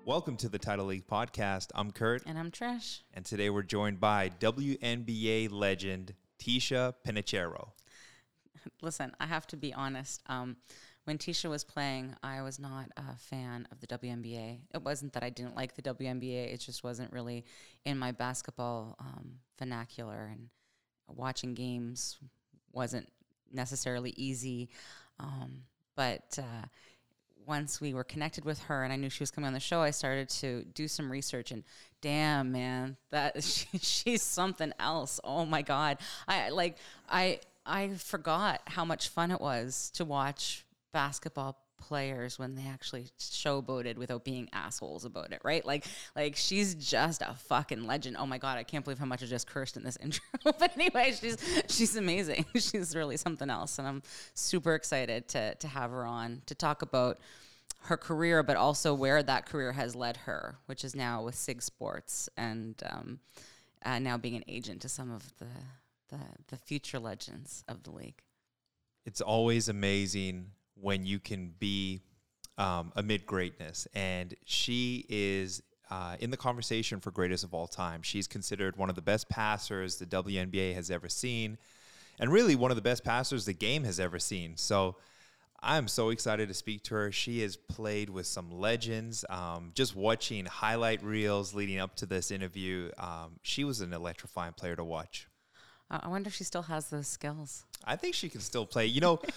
Welcome to the Title League Podcast. I'm Kurt. And I'm Trish. And today we're joined by WNBA legend Tisha Penicheiro. Listen, I have to be honest. When Tisha was playing, I was not a fan of the WNBA. It wasn't that I didn't like the WNBA. It just wasn't really in my basketball vernacular. And watching games wasn't necessarily easy. But once we were connected with her and I knew she was coming on the show, I started to do some research, and damn, man, she's something else. Oh my God. I forgot how much fun it was to watch basketball players when they actually showboated without being assholes about it, right? Like she's just a fucking legend. Oh my God, I can't believe how much I just cursed in this intro. But anyway, she's amazing. She's really something else, and I'm super excited to have her on to talk about her career, but also where that career has led her, which is now with SIG Sports and now being an agent to some of the future legends of the league. It's always amazing when you can be amid greatness. And she is in the conversation for greatest of all time. She's considered one of the best passers the WNBA has ever seen, and really one of the best passers the game has ever seen. So I'm so excited to speak to her. She has played with some legends. Just watching highlight reels leading up to this interview, she was an electrifying player to watch. I wonder if she still has those skills. I think she can still play. You know,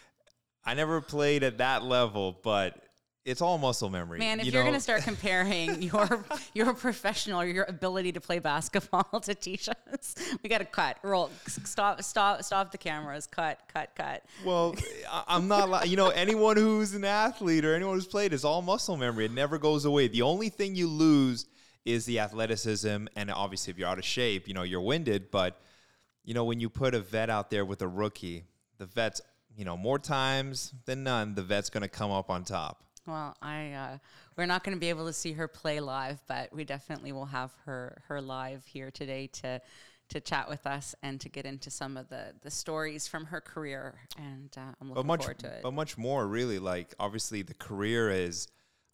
I never played at that level, but it's all muscle memory. Man, if you're going to start comparing your professional or your ability to play basketball to Tisha's, we got to cut. Roll. Stop the cameras. Cut. Well, I'm not, anyone who's an athlete or anyone who's played, it's all muscle memory. It never goes away. The only thing you lose is the athleticism. And obviously, if you're out of shape, you're winded. But, when you put a vet out there with a rookie, the vet's, more times than none, the vet's going to come up on top. Well, we're not going to be able to see her play live, but we definitely will have her live here today to chat with us and to get into some of the stories from her career. And I'm looking forward to it. But much more, really. Like, obviously, the career is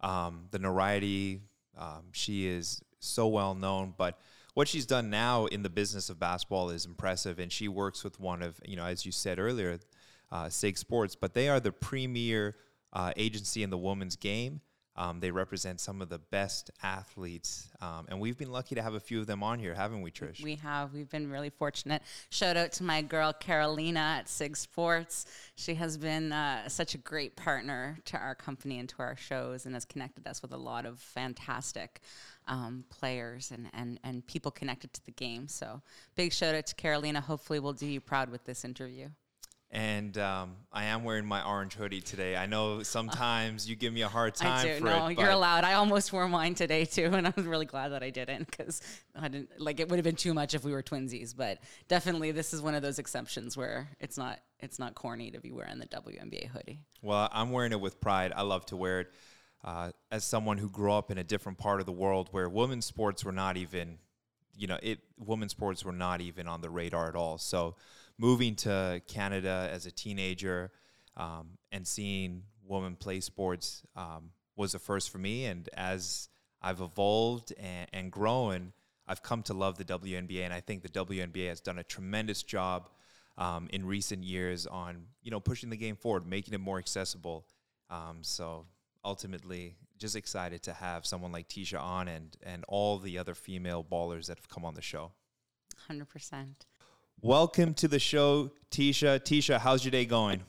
the notoriety. She is so well known, but what she's done now in the business of basketball is impressive. And she works with one of, as you said earlier, SIG Sports, but they are the premier agency in the women's game. They represent some of the best athletes, and we've been lucky to have a few of them on here, haven't we, Trish? We have. We've been really fortunate. Shout out to my girl Carolina at SIG Sports. She has been such a great partner to our company and to our shows, and has connected us with a lot of fantastic players and people connected to the game. So big shout out to Carolina. Hopefully we'll do you proud with this interview. And I am wearing my orange hoodie today. I know sometimes you give me a hard time I do. for no, it. You're allowed. I almost wore mine today too, and I was really glad that I didn't, because I didn't it would have been too much if we were twinsies. But definitely, this is one of those exceptions where it's not corny to be wearing the WNBA hoodie. Well, I'm wearing it with pride. I love to wear it. As someone who grew up in a different part of the world where women's sports were not even, women's sports were not even on the radar at all. So moving to Canada as a teenager and seeing women play sports was a first for me. And as I've evolved and grown, I've come to love the WNBA. And I think the WNBA has done a tremendous job in recent years on, pushing the game forward, making it more accessible. So ultimately, just excited to have someone like Tisha on and all the other female ballers that have come on the show. 100%. Welcome to the show, Tisha. Tisha, how's your day going?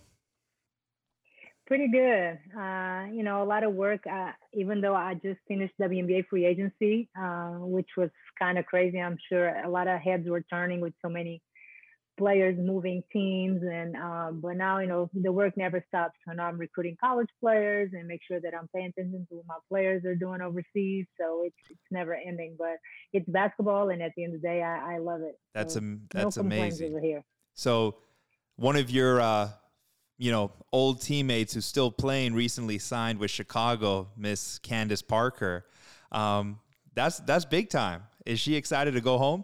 Pretty good. A lot of work, even though I just finished WNBA free agency, which was kind of crazy. I'm sure a lot of heads were turning with so many players moving teams, and but now the work never stops. So now I'm recruiting college players and make sure that I'm paying attention to what my players are doing overseas. So it's never ending, but it's basketball, and at the end of the day, I love it. That's so that's no amazing. Over here. So one of your old teammates who's still playing recently signed with Chicago, Miss Candace Parker. That's big time. Is she excited to go home?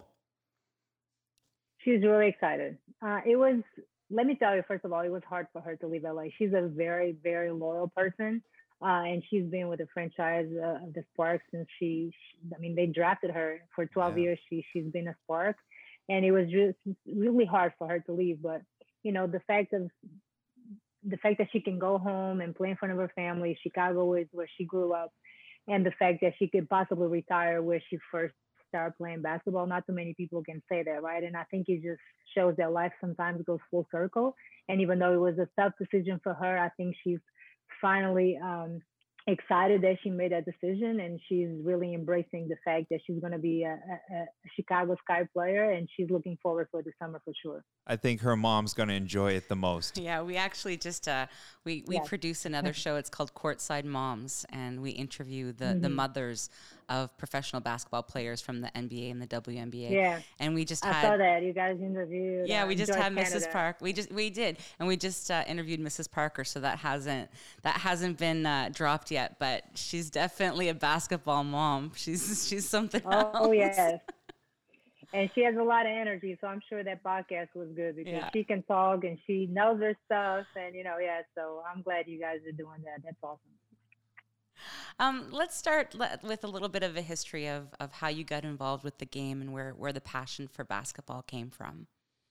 She's really excited. Let me tell you, first of all, it was hard for her to leave LA. She's a very, very loyal person. And she's been with the franchise of the Sparks since I mean, they drafted her for 12 Yeah. years. She's been a Spark, and it was just really hard for her to leave. But the fact that she can go home and play in front of her family, Chicago is where she grew up, and the fact that she could possibly retire where she first started playing basketball. Not too many people can say that, right? And I think it just shows that life sometimes goes full circle. And even though it was a tough decision for her, I think she's finally excited that she made that decision, and she's really embracing the fact that she's going to be a Chicago Sky player, and she's looking forward for the summer for sure. I think her mom's going to enjoy it the most. Yeah, we actually just we Yes. produce another show. It's called Courtside Moms, and we interview the Hmm. mothers of professional basketball players from the NBA and the WNBA. Yeah, And we just I saw had that you guys interviewed. yeah, we just George had Mrs. Canada. Park. We did, and we just interviewed Mrs. Parker. So that hasn't been dropped yet, but she's definitely a basketball mom. She's something Oh else. yes, and she has a lot of energy, so I'm sure that podcast was good because Yeah. she can talk and she knows her stuff, and yeah. So I'm glad you guys are doing that. That's awesome. Let's start with a little bit of a history of how you got involved with the game and where the passion for basketball came from.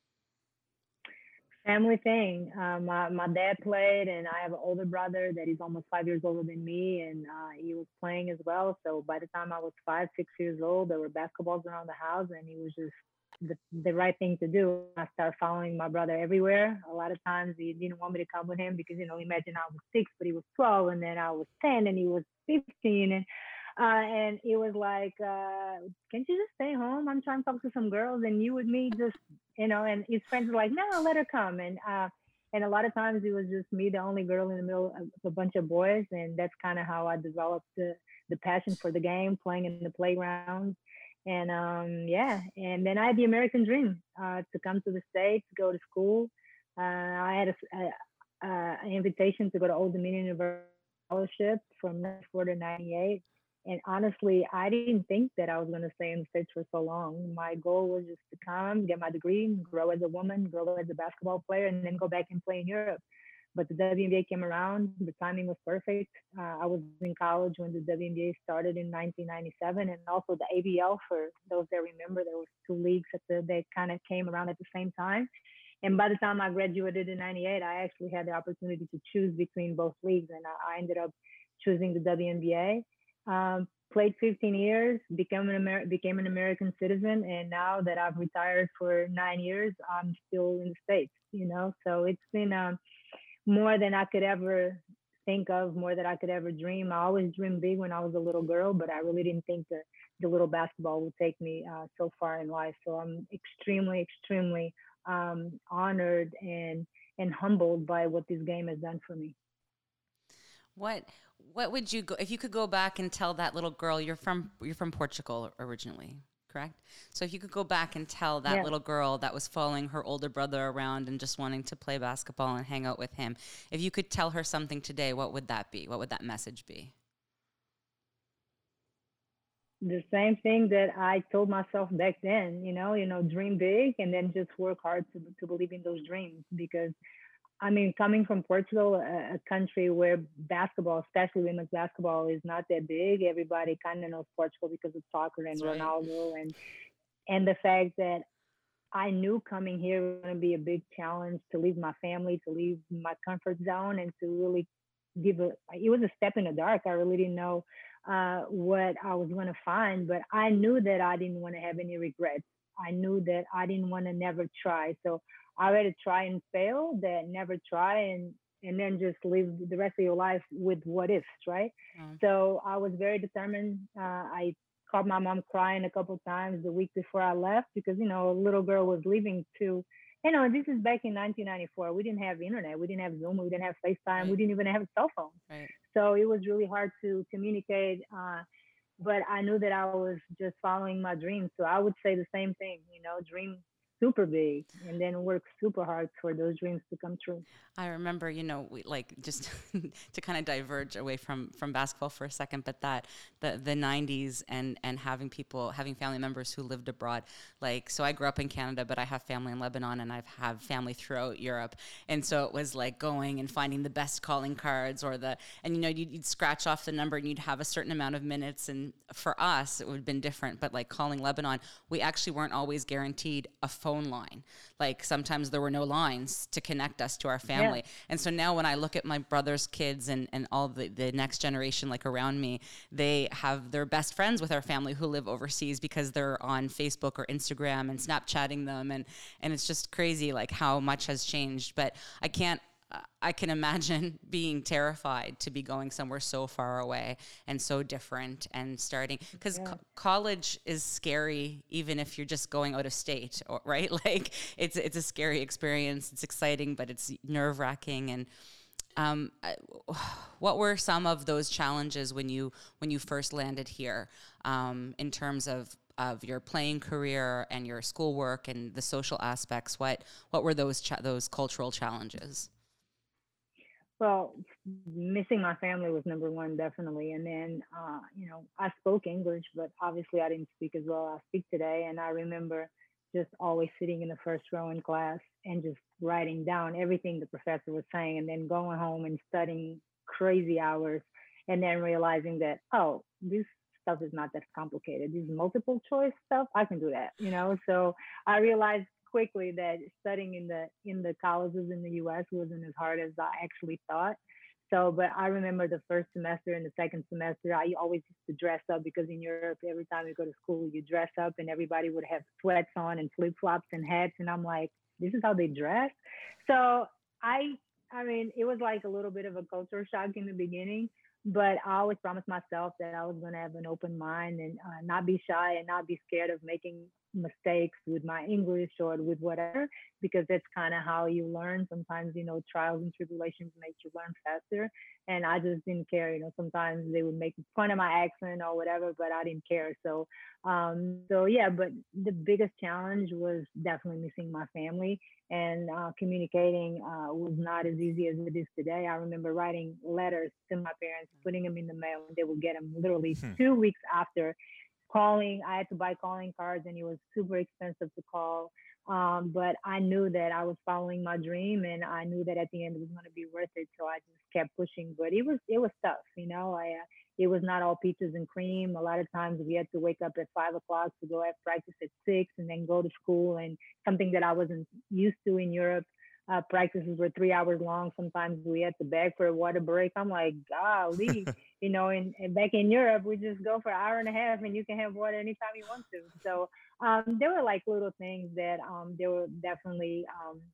Family thing. My dad played, and I have an older brother that is almost 5 years older than me, and he was playing as well. So by the time I was 5, 6 years old, there were basketballs around the house, and it was just the right thing to do. I started following my brother everywhere. A lot of times he didn't want me to come with him because imagine I was 6, but he was 12, and then I was 10, and he was 15, and it was like, can't you just stay home? I'm trying to talk to some girls, and you with me, just And his friends were like, no, let her come. And a lot of times it was just me, the only girl in the middle of a bunch of boys, and that's kind of how I developed the passion for the game, playing in the playground. And yeah, and then I had the American dream to come to the States, go to school. I had an invitation to go to Old Dominion University scholarship from 94 to 98. And honestly, I didn't think that I was going to stay in the States for so long. My goal was just to come, get my degree, grow as a woman, grow as a basketball player, and then go back and play in Europe. But the WNBA came around. The timing was perfect. I was in college when the WNBA started in 1997, and also the ABL. For those that remember, there was two leagues that kind of came around at the same time. And by the time I graduated in '98, I actually had the opportunity to choose between both leagues, and I ended up choosing the WNBA. Played 15 years, became an American citizen, and now that I've retired for 9 years, I'm still in the States. So it's been more than I could ever think of, more than I could ever dream. I always dreamed big when I was a little girl, but I really didn't think that the little basketball would take me so far in life. So I'm extremely, extremely honored and humbled by what this game has done for me. What what would you go if you could go back and tell that little girl you're from Portugal originally, correct? So if you could go back and tell that Yeah. little girl that was following her older brother around and just wanting to play basketball and hang out with him, if you could tell her something today, what would that be? What would that message be? The same thing that I told myself back then, dream big and then just work hard to believe in those dreams. Because, I mean, coming from Portugal, a country where basketball, especially women's basketball, is not that big, everybody kind of knows Portugal because of soccer and That's right. Ronaldo. And the fact that I knew coming here was going to be a big challenge to leave my family, to leave my comfort zone, and to really it was a step in the dark. I really didn't know what I was going to find, but I knew that I didn't want to have any regrets. I knew that I didn't want to never try. So I rather try and fail than never try and then just live the rest of your life with what ifs, right? Um, So I was very determined. I caught my mom crying a couple times the week before I left because, a little girl was leaving to, this is back in 1994. We didn't have internet. We didn't have Zoom. We didn't have FaceTime. We right, didn't even have a cell phone. right. So it was really hard to communicate. But I knew that I was just following my dreams. So I would say the same thing, dream super big and then work super hard for those dreams to come true. I remember, we like just to kind of diverge away from basketball for a second, but that the 90s and having family members who lived abroad. Like, so I grew up in Canada, but I have family in Lebanon and I've have family throughout Europe. And so it was like going and finding the best calling cards you'd scratch off the number and you'd have a certain amount of minutes. And for us, it would have been different. But like calling Lebanon, we actually weren't always guaranteed a phone line. Like sometimes there were no lines to connect us to our family. Yeah. And so now when I look at my brother's kids and all the next generation like around me, they're best friends with our family who live overseas because they're on Facebook or Instagram and Snapchatting them. And it's just crazy like how much has changed. But I can imagine being terrified to be going somewhere so far away and so different and starting because college is scary, even if you're just going out of state, right? Like it's a scary experience. It's exciting, but it's nerve wracking. And what were some of those challenges when you first landed here, in terms of your playing career and your schoolwork and the social aspects? What were those cultural challenges? Well, missing my family was number one, definitely. And then, I spoke English, but obviously I didn't speak as well as I speak today. And I remember just always sitting in the first row in class and just writing down everything the professor was saying and then going home and studying crazy hours and then realizing that, oh, this stuff is not that complicated. These multiple choice stuff, I can do that, So I realized quickly that studying in the colleges in the U.S. wasn't as hard as I actually thought. So, but I remember the first semester and the second semester, I always used to dress up because in Europe, every time you go to school, you dress up and everybody would have sweats on and flip-flops and hats. And I'm like, this is how they dress. So I mean, it was like a little bit of a culture shock in the beginning, but I always promised myself that I was going to have an open mind and not be shy and not be scared of making mistakes with my English or with whatever, because that's kind of how you learn. Sometimes, trials and tribulations make you learn faster. And I just didn't care. Sometimes they would make fun of my accent or whatever, but I didn't care. So yeah, but the biggest challenge was definitely missing my family, and communicating was not as easy as it is today. I remember writing letters to my parents, putting them in the mail, and they would get them literally 2 weeks after. Calling, I had to buy calling cards, and it was super expensive to call. But I knew that I was following my dream, and I knew that at the end it was going to be worth it. So I just kept pushing. But it was tough, it was not all peaches and cream. A lot of times we had to wake up at 5 o'clock to go have practice at 6, and then go to school. And something that I wasn't used to in Europe. Practices were 3 hours long. Sometimes we had to beg for a water break. I'm like, golly, and back in Europe, we just go for an hour and a half and you can have water anytime you want to. So there were like little things that they were definitely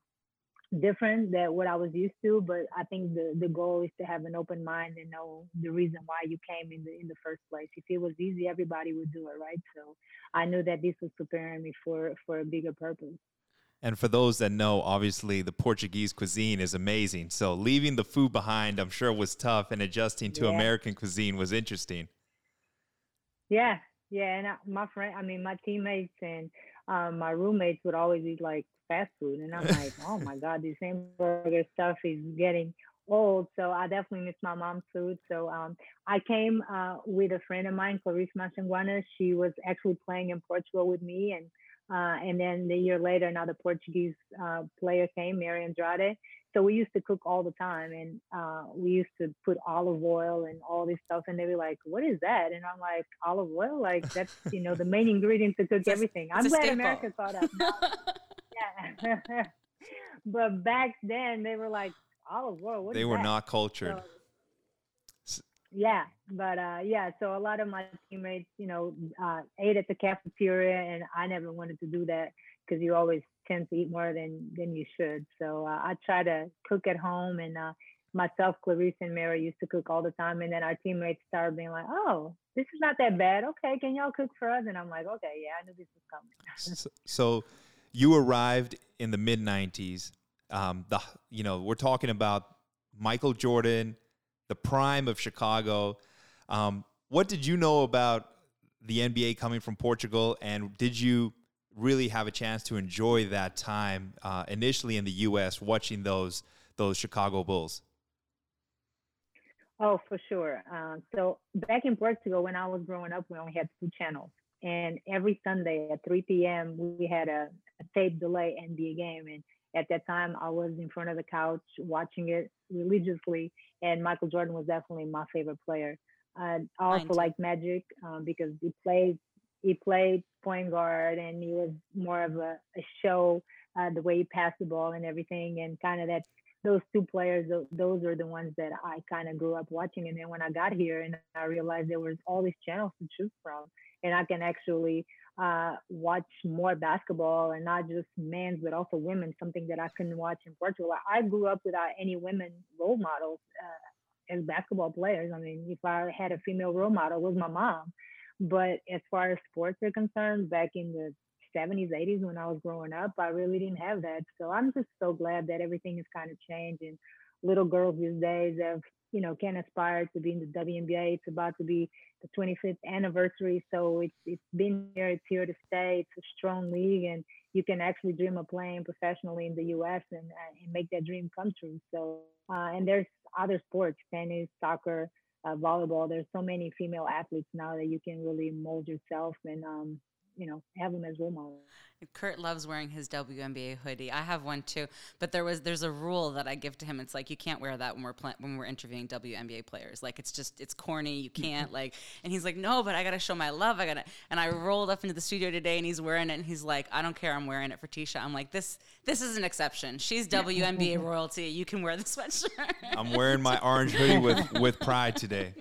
different than what I was used to. But I think the goal is to have an open mind and know the reason why you came in the first place. If it was easy, everybody would do it, right? So I knew that this was preparing me for a bigger purpose. And for those that know, obviously the Portuguese cuisine is amazing. So leaving the food behind, I'm sure was tough, and adjusting to American cuisine was interesting. Yeah. And my teammates and my roommates would always eat like fast food. And I'm like, oh my God, this hamburger stuff is getting old. So I definitely miss my mom's food. So I came with a friend of mine, Clarice Machanguana. She was actually playing in Portugal with me. And then the year later, another Portuguese player came, Mary Andrade. So we used to cook all the time, and we used to put olive oil and all this stuff. And they were like, "What is that?" And I'm like, "Olive oil? Like that's the main ingredient to cook everything." I'm glad America caught up now. Yeah, but back then they were like, "Olive oil? What is that?" They were not cultured. Yeah, but so a lot of my teammates, ate at the cafeteria, and I never wanted to do that because you always tend to eat more than you should. So I try to cook at home, and myself, Clarice, and Mary used to cook all the time, and then our teammates started being like, "Oh, this is not that bad. Okay, can y'all cook for us?" And I'm like, "Okay, yeah, I knew this was coming." So you arrived in the mid-90s. We're talking about Michael Jordan, the prime of Chicago. What did you know about the NBA coming from Portugal, and did you really have a chance to enjoy that time initially in the U.S. watching those Chicago Bulls? Oh, for sure. So back in Portugal, when I was growing up, we only had two channels, and every Sunday at 3 p.m. we had a tape delay NBA game, and at that time I was in front of the couch watching it religiously, and Michael Jordan was definitely my favorite player. I Mine also too. like Magic because he played point guard, and he was more of a show, the way he passed the ball and everything, and kind of that those two players, those are the ones that I kind of grew up watching. And then when I got here and I realized there was all these channels to choose from, and I can actually watch more basketball, and not just men's, but also women, something that I couldn't watch in Portugal. I grew up without any women role models as basketball players. I mean, if I had a female role model, it was my mom. But as far as sports are concerned, back in the 70s, 80s, when I was growing up, I really didn't have that. So I'm just so glad that everything has kind of changed, and little girls these days have, can aspire to be in the WNBA. It's about to be the 25th anniversary. So it's been here, it's here to stay. It's a strong league, and you can actually dream of playing professionally in the US, and make that dream come true. So, and there's other sports, tennis, soccer, volleyball. There's so many female athletes now that you can really mold yourself and, have them as role models. Kurt loves wearing his WNBA hoodie. I have one too, but there's a rule that I give to him. It's like, you can't wear that when we're interviewing WNBA players. Like, it's corny. You can't like. And he's like, no, but I gotta show my love. And I rolled up into the studio today, and he's wearing it, and he's like, I don't care. I'm wearing it for Tisha. I'm like, this is an exception. She's WNBA royalty. You can wear the sweatshirt. I'm wearing my orange hoodie with pride today.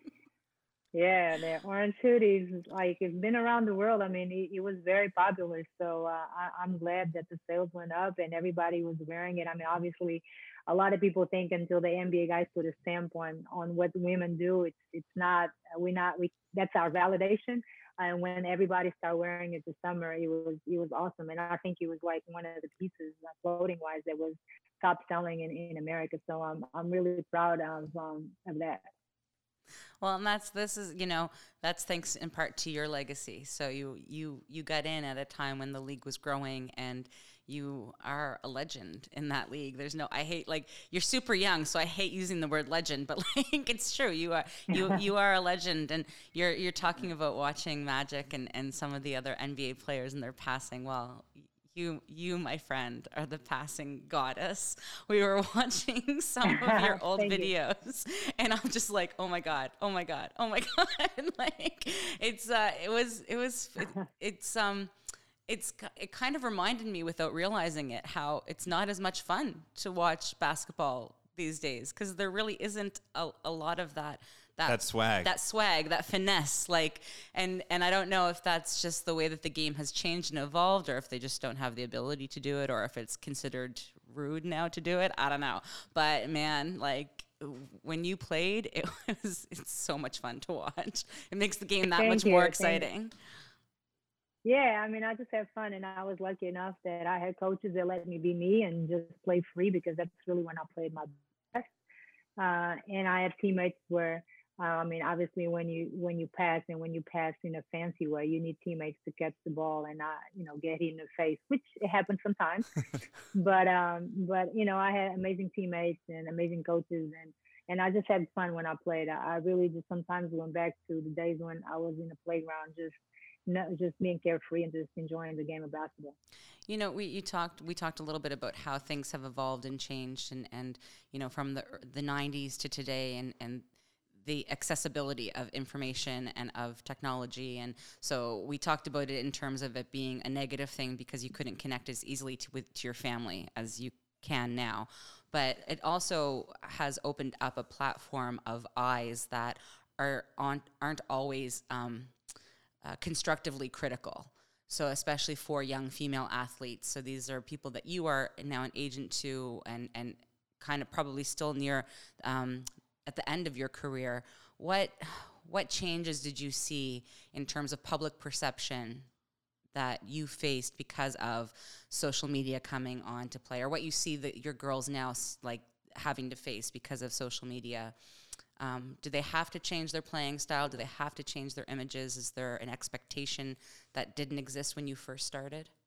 Yeah, the orange hoodies, like, it's been around the world. I mean, it was very popular. So I'm glad that the sales went up and everybody was wearing it. I mean, obviously, a lot of people think until the NBA guys put a stamp on what women do, it's not, that's our validation. And when everybody started wearing it this summer, it was awesome. And I think it was like one of the pieces, clothing wise, that was top selling in America. So I'm really proud of that. Well, and that's thanks in part to your legacy. So you got in at a time when the league was growing, and you are a legend in that league. I hate, like, you're super young, so I hate using the word legend, but like, it's true. You are a legend, and you're talking about watching Magic and some of the other NBA players and their passing. Well, you, my friend, are the passing goddess. We were watching some of your old videos, and I'm just like, oh my god, oh my god, oh my god. Like, it kind of reminded me, without realizing it, how it's not as much fun to watch basketball these days, because there really isn't a lot of that swag, that finesse, like, and I don't know if that's just the way that the game has changed and evolved, or if they just don't have the ability to do it, or if it's considered rude now to do it. I don't know, but man, like, when you played, it's so much fun to watch. It makes the game that much more exciting. Yeah, I mean, I just have fun, and I was lucky enough that I had coaches that let me be me and just play free, because that's really when I played my best. And I have teammates where, I mean, obviously, when you pass, and when you pass in a fancy way, you need teammates to catch the ball and not, get hit in the face, which it happens sometimes. but I had amazing teammates and amazing coaches, and I just had fun when I played. I really just sometimes went back to the days when I was in the playground, just being carefree and just enjoying the game of basketball. We talked a little bit about how things have evolved and changed, and from the 90s to today, and the accessibility of information and of technology. And so we talked about it in terms of it being a negative thing, because you couldn't connect as easily to your family as you can now. But it also has opened up a platform of eyes that aren't always constructively critical. So especially for young female athletes. So these are people that you are now an agent to, and kind of probably still near at the end of your career. What changes did you see in terms of public perception that you faced because of social media coming on to play, or what you see that your girls now like having to face because of social media? Do they have to change their playing style? Do they have to change their images? Is there an expectation that didn't exist when you first started?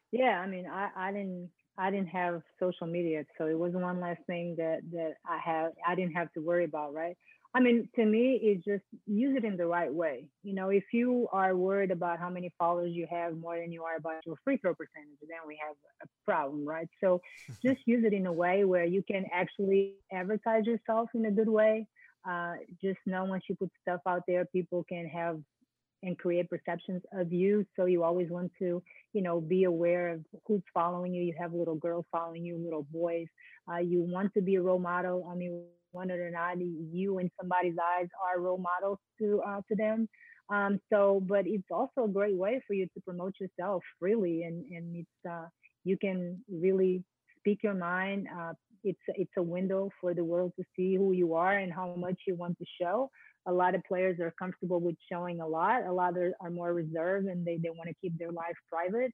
Yeah, I mean, I didn't have social media, so it was one last thing that I didn't have to worry about, right? I mean, to me, it's just use it in the right way. You know, if you are worried about how many followers you have more than you are about your free throw percentage, then we have a problem, right? So just use it in a way where you can actually advertise yourself in a good way. Just know once you put stuff out there, people can have and create perceptions of you. So you always want to, be aware of who's following you. You have little girls following you, little boys. You want to be a role model. I mean, whether or not you in somebody's eyes are role models to them. But it's also a great way for you to promote yourself freely, and you can really speak your mind. It's a window for the world to see who you are and how much you want to show. A lot of players are comfortable with showing a lot. A lot are more reserved and they want to keep their life private.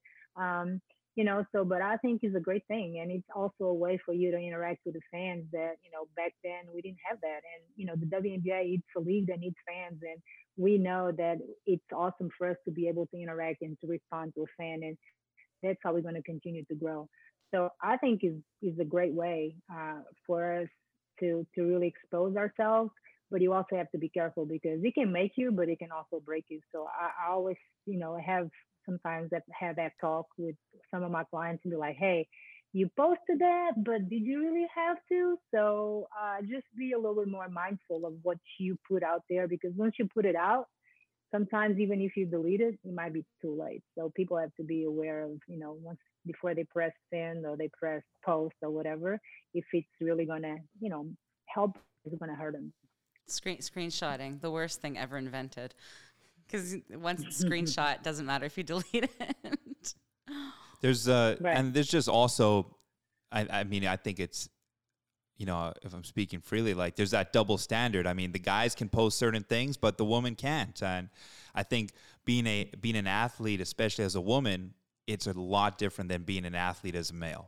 But I think it's a great thing. And it's also a way for you to interact with the fans that, back then we didn't have that. And, the WNBA, it's a league that needs fans. And we know that it's awesome for us to be able to interact and to respond to a fan. And that's how we're going to continue to grow. So I think is a great way for us to really expose ourselves, but you also have to be careful because it can make you, but it can also break you. So I always, have sometimes that have that talk with some of my clients and be like, hey, you posted that, but did you really have to? So just be a little bit more mindful of what you put out there because once you put it out, sometimes even if you delete it, it might be too late. So people have to be aware of, once before they press send or they press post or whatever, if it's really gonna, help, it's gonna hurt them. Screenshotting, the worst thing ever invented. Because once it's screenshot, doesn't matter if you delete it. Right. And there's just also, I mean, I think it's, if I'm speaking freely, like there's that double standard. I mean, the guys can post certain things, but the woman can't. And I think being an athlete, especially as a woman, it's a lot different than being an athlete as a male.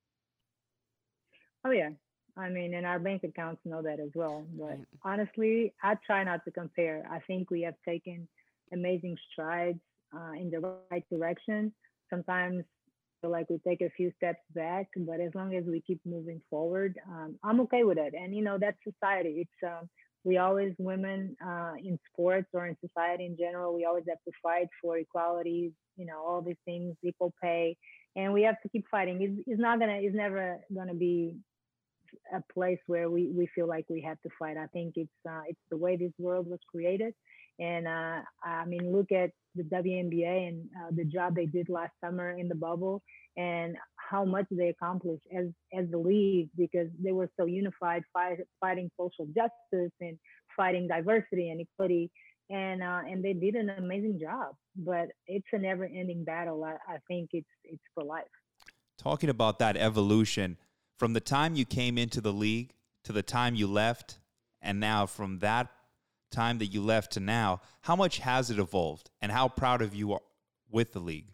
Oh yeah. I mean, and our bank accounts know that as well. But Right. honestly, I try not to compare. I think we have taken amazing strides in the right direction. Sometimes I feel like we take a few steps back, but as long as we keep moving forward, I'm okay with it. And that's society. We always women in sports or in society in general, we always have to fight for equality. All these things, equal pay, and we have to keep fighting. It's never gonna be a place where we feel like we have to fight. I think it's the way this world was created, and I mean, look at the WNBA and the job they did last summer in the bubble, and how much they accomplished as the league because they were so unified, fighting social justice and fighting diversity and equity. And they did an amazing job, but it's a never-ending battle. I think it's for life. Talking about that evolution from the time you came into the league to the time you left, and now from that time that you left to now, how much has it evolved, and how proud of you are with the league?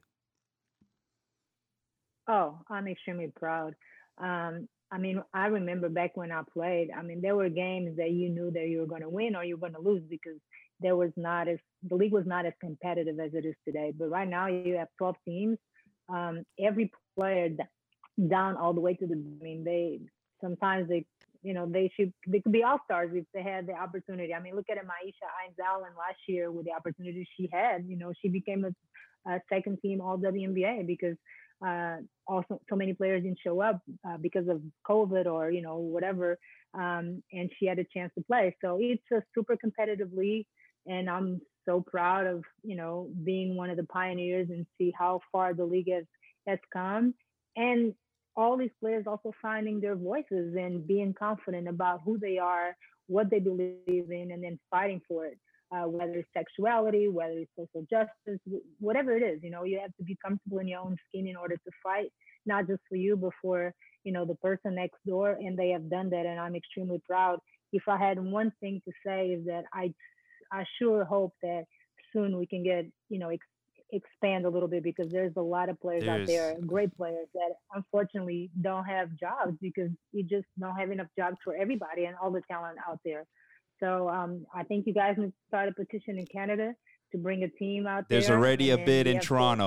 Oh, I'm extremely proud. I mean, I remember back when I played. I mean, there were games that you knew that you were going to win or you were going to lose because there was not as the league was not as competitive as it is today. But right now, you have 12 teams. Every player down all the way to the. I mean, they sometimes they could be all stars if they had the opportunity. I mean, look at Maisha Hines Allen last year with the opportunity she had. She became a second team All WNBA because also so many players didn't show up because of COVID or whatever, and she had a chance to play. So it's a super competitive league, and I'm so proud of being one of the pioneers and see how far the league has come, and all these players also finding their voices and being confident about who they are, what they believe in, and then fighting for it. Whether it's sexuality, whether it's social justice, whatever it is, you have to be comfortable in your own skin in order to fight, not just for you, but for the person next door. And they have done that, and I'm extremely proud. If I had one thing to say is that I sure hope that soon we can get expand a little bit because there's a lot of players out There's there, great players that unfortunately don't have jobs because you just don't have enough jobs for everybody and all the talent out there. So I think you guys need to start a petition in Canada to bring a team out there's there, already and a then bid we in have to. Toronto.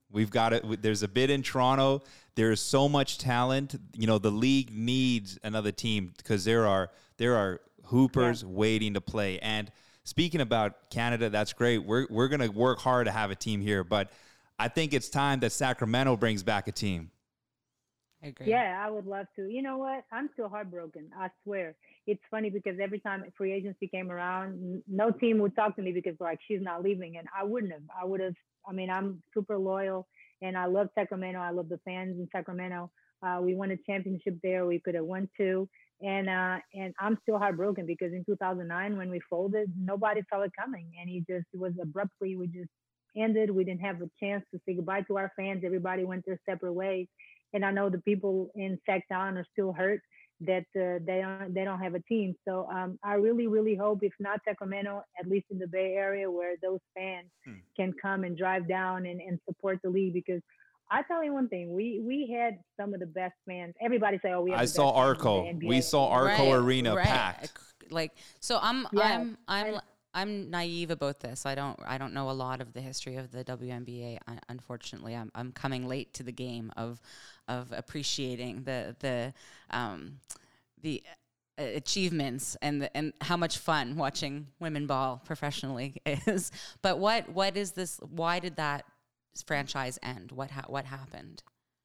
We've got it. There's a bid in Toronto. There's so much talent. You know, the league needs another team because there are hoopers waiting to play. And speaking about Canada, that's great. We're going to work hard to have a team here, but I think it's time that Sacramento brings back a team. I agree. Yeah, I would love to. You know what? I'm still heartbroken. I swear. It's funny because every time free agency came around, no team would talk to me because like she's not leaving, and I wouldn't have. I would have. I mean, I'm super loyal, and I love Sacramento. I love the fans in Sacramento. We won a championship there. We could have won two, and I'm still heartbroken because in 2009 when we folded, nobody saw it coming, and it was abruptly. We just ended. We didn't have a chance to say goodbye to our fans. Everybody went their separate ways. And I know the people in Sacktown are still hurt that they don't have a team. So I really really hope, if not Sacramento, at least in the Bay Area, where those fans can come and drive down and support the league. Because I tell you one thing, we had some of the best fans. Everybody say, "Oh, we have." I the saw best fans in Arco. the NBA. We saw Arco Arena packed. Like, so Yes. I'm naive about this. I don't know a lot of the history of the WNBA. Unfortunately, I'm coming late to the game of appreciating the achievements and how much fun watching women ball professionally is. But what is this? Why did that franchise end? What happened?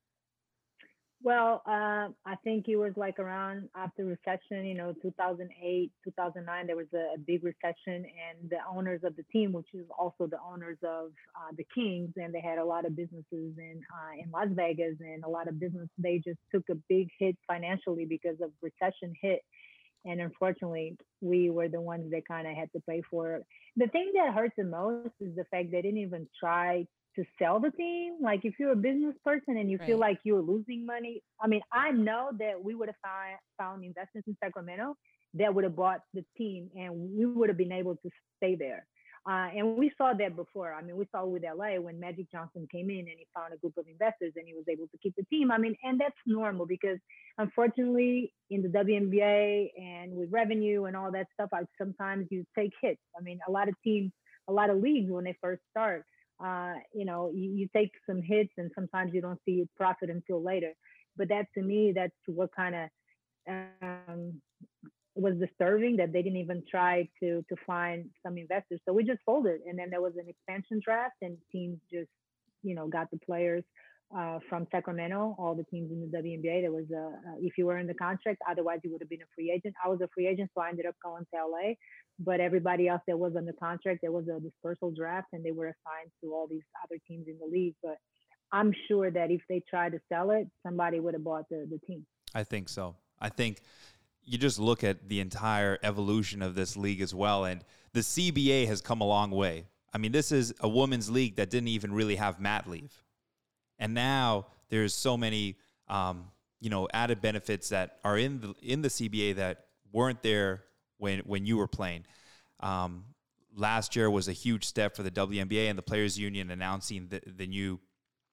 Well, I think it was like around after recession, 2008, 2009, there was a big recession, and the owners of the team, which is also the owners of the Kings, and they had a lot of businesses in Las Vegas and a lot of business. They just took a big hit financially because of recession hit. And unfortunately, we were the ones that kind of had to pay for it. The thing that hurts the most is the fact they didn't even try to sell the team. Like, if you're a business person and you feel Right. like you're losing money, I mean, I know that we would have found investors in Sacramento that would have bought the team, and we would have been able to stay there. And we saw that before. I mean, we saw with LA when Magic Johnson came in and he found a group of investors and he was able to keep the team. I mean, and that's normal because unfortunately in the WNBA and with revenue and all that stuff, sometimes you take hits. I mean, a lot of teams, a lot of leagues when they first start, you take some hits and sometimes you don't see profit until later. But that, to me, that's what kind of um, was disturbing, that they didn't even try to find some investors. So we just folded, and then there was an expansion draft, and teams just got the players from Sacramento. All the teams in the WNBA. There was if you were in the contract, otherwise you would have been a free agent. I was a free agent, so I ended up going to LA. But everybody else that was on the contract, there was a dispersal draft, and they were assigned to all these other teams in the league. But I'm sure that if they tried to sell it, somebody would have bought the team. I think so. I think you just look at the entire evolution of this league as well, and the CBA has come a long way. I mean, this is a women's league that didn't even really have mat leave. And now there's so many, added benefits that are in the CBA that weren't there when you were playing. Last year was a huge step for the WNBA and the Players Union announcing the new,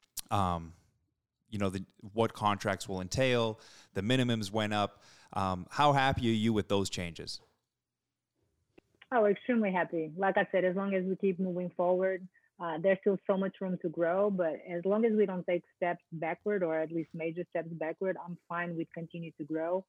what contracts will entail. The minimums went up. How happy are you with those changes? Oh, extremely happy. Like I said, as long as we keep moving forward, there's still so much room to grow. But as long as we don't take steps backward, or at least major steps backward, I'm fine with continue to grow.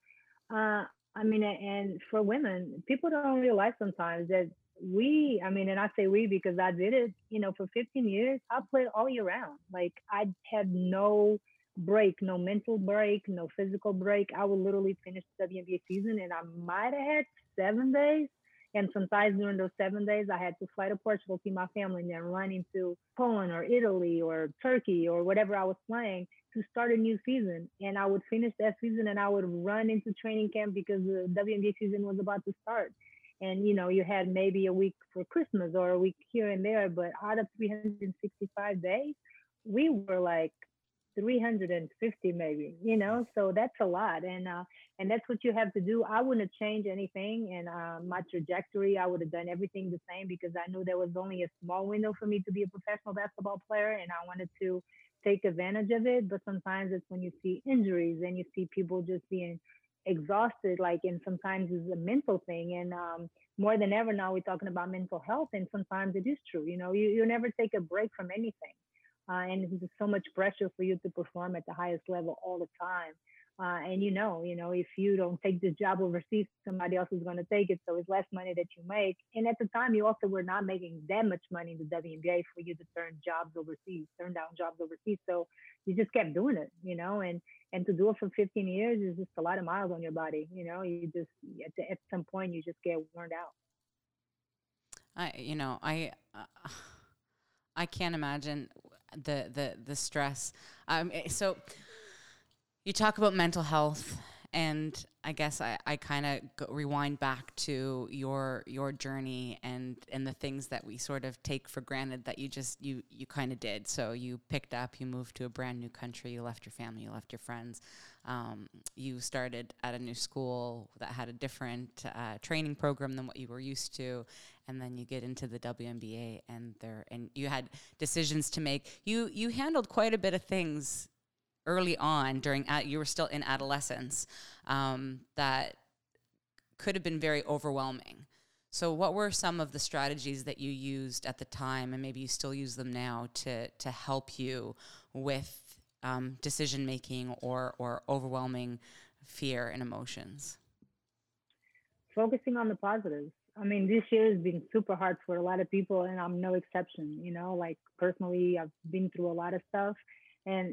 And for women, people don't realize sometimes that and I say we because I did it, for 15 years, I played all year round. Like, I had no break, no mental break, no physical break. I would literally finish the WNBA season and I might have had 7 days. And sometimes during those 7 days, I had to fly to Portugal, see my family, and then run into Poland or Italy or Turkey or whatever I was playing to start a new season. And I would finish that season and I would run into training camp because the WNBA season was about to start. And, you had maybe a week for Christmas or a week here and there. But out of 365 days, we were like 350 maybe, so that's a lot. And that's what you have to do. I wouldn't have changed anything. And my trajectory, I would have done everything the same because I knew there was only a small window for me to be a professional basketball player. And I wanted to take advantage of it. But sometimes it's when you see injuries and you see people just being exhausted, and sometimes it's a mental thing. And more than ever now we're talking about mental health. And sometimes it is true. You never take a break from anything. and it's just so much pressure for you to perform at the highest level all the time. And if you don't take this job overseas, somebody else is going to take it. So it's less money that you make. And at the time, you also were not making that much money in the WNBA for you to turn down jobs overseas. So you just kept doing it, and to do it for 15 years is just a lot of miles on your body. You just at some point you just get worn out. I, you know, I can't imagine the stress. So you talk about mental health, and I guess I kind of rewind back to your journey and the things that we sort of take for granted that you kind of did. So you picked up, you moved to a brand new country, you left your family, you left your friends, you started at a new school that had a different training program than what you were used to, and then you get into the WNBA, and you had decisions to make. You handled quite a bit of things early on you were still in adolescence, that could have been very overwhelming. So what were some of the strategies that you used at the time, and maybe you still use them now, to help you with decision making or overwhelming fear and emotions? Focusing on the positives. I mean, this year has been super hard for a lot of people, and I'm no exception. Like personally, I've been through a lot of stuff, and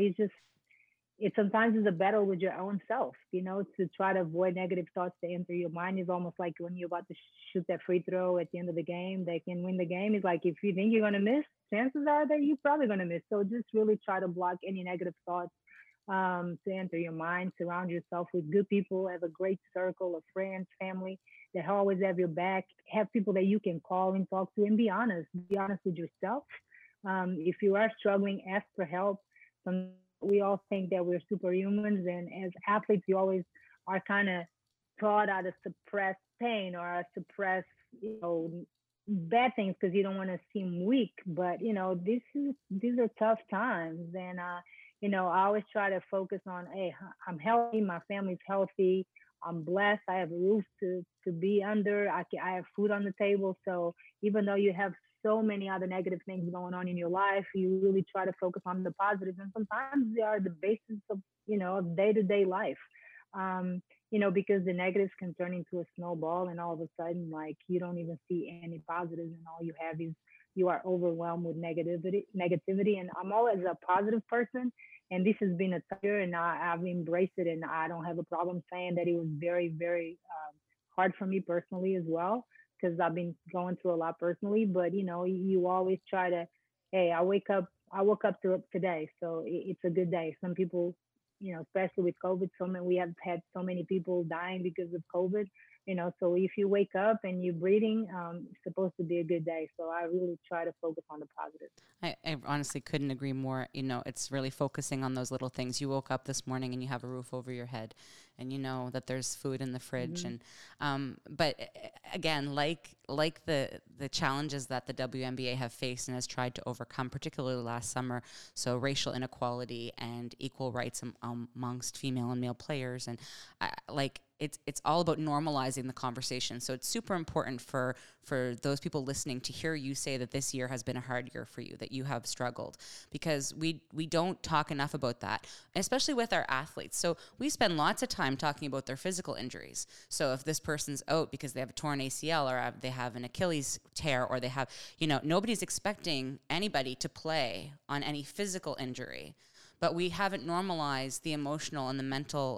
it sometimes is a battle with your own self. To try to avoid negative thoughts to enter your mind is almost like when you're about to shoot that free throw at the end of the game that can win the game. It's like if you think you're gonna miss, chances are that you're probably gonna miss. So just really try to block any negative thoughts to enter your mind. Surround yourself with good people. Have a great circle of friends, family that always have your back. Have people that you can call and talk to, and be honest. Be honest with yourself. If you are struggling, ask for help. We all think that we're superhumans, and as athletes, you always are kind of taught how to suppress pain or suppress, bad things because you don't want to seem weak. But these are tough times, and I always try to focus on, hey, I'm healthy, my family's healthy, I'm blessed, I have a roof to be under, I have food on the table. So even though you have so many other negative things going on in your life, you really try to focus on the positives, and sometimes they are the basis of day-to-day life. Because the negatives can turn into a snowball, and all of a sudden, like, you don't even see any positives, and all you have is you are overwhelmed with negativity. And I'm always a positive person, and this has been a tough year, and I've embraced it, and I don't have a problem saying that it was very, very hard for me personally as well, because I've been going through a lot personally. But you always try to, hey, I woke up to it today, so it's a good day. Some people, especially with COVID, we have had so many people dying because of COVID. So if you wake up and you're breathing, it's supposed to be a good day. So I really try to focus on the positive. I honestly couldn't agree more. It's really focusing on those little things. You woke up this morning and you have a roof over your head, and you know that there's food in the fridge. Mm-hmm. And but again, like the challenges that the WNBA have faced and has tried to overcome, particularly last summer. So racial inequality and equal rights amongst female and male players, and it's all about normalizing the conversation. So it's super important for those people listening to hear you say that this year has been a hard year for you, that you have struggled, because we don't talk enough about that, especially with our athletes. So we spend lots of time talking about their physical injuries. So if this person's out because they have a torn ACL, or they have an Achilles tear, or they have, nobody's expecting anybody to play on any physical injury. But we haven't normalized the emotional and the mental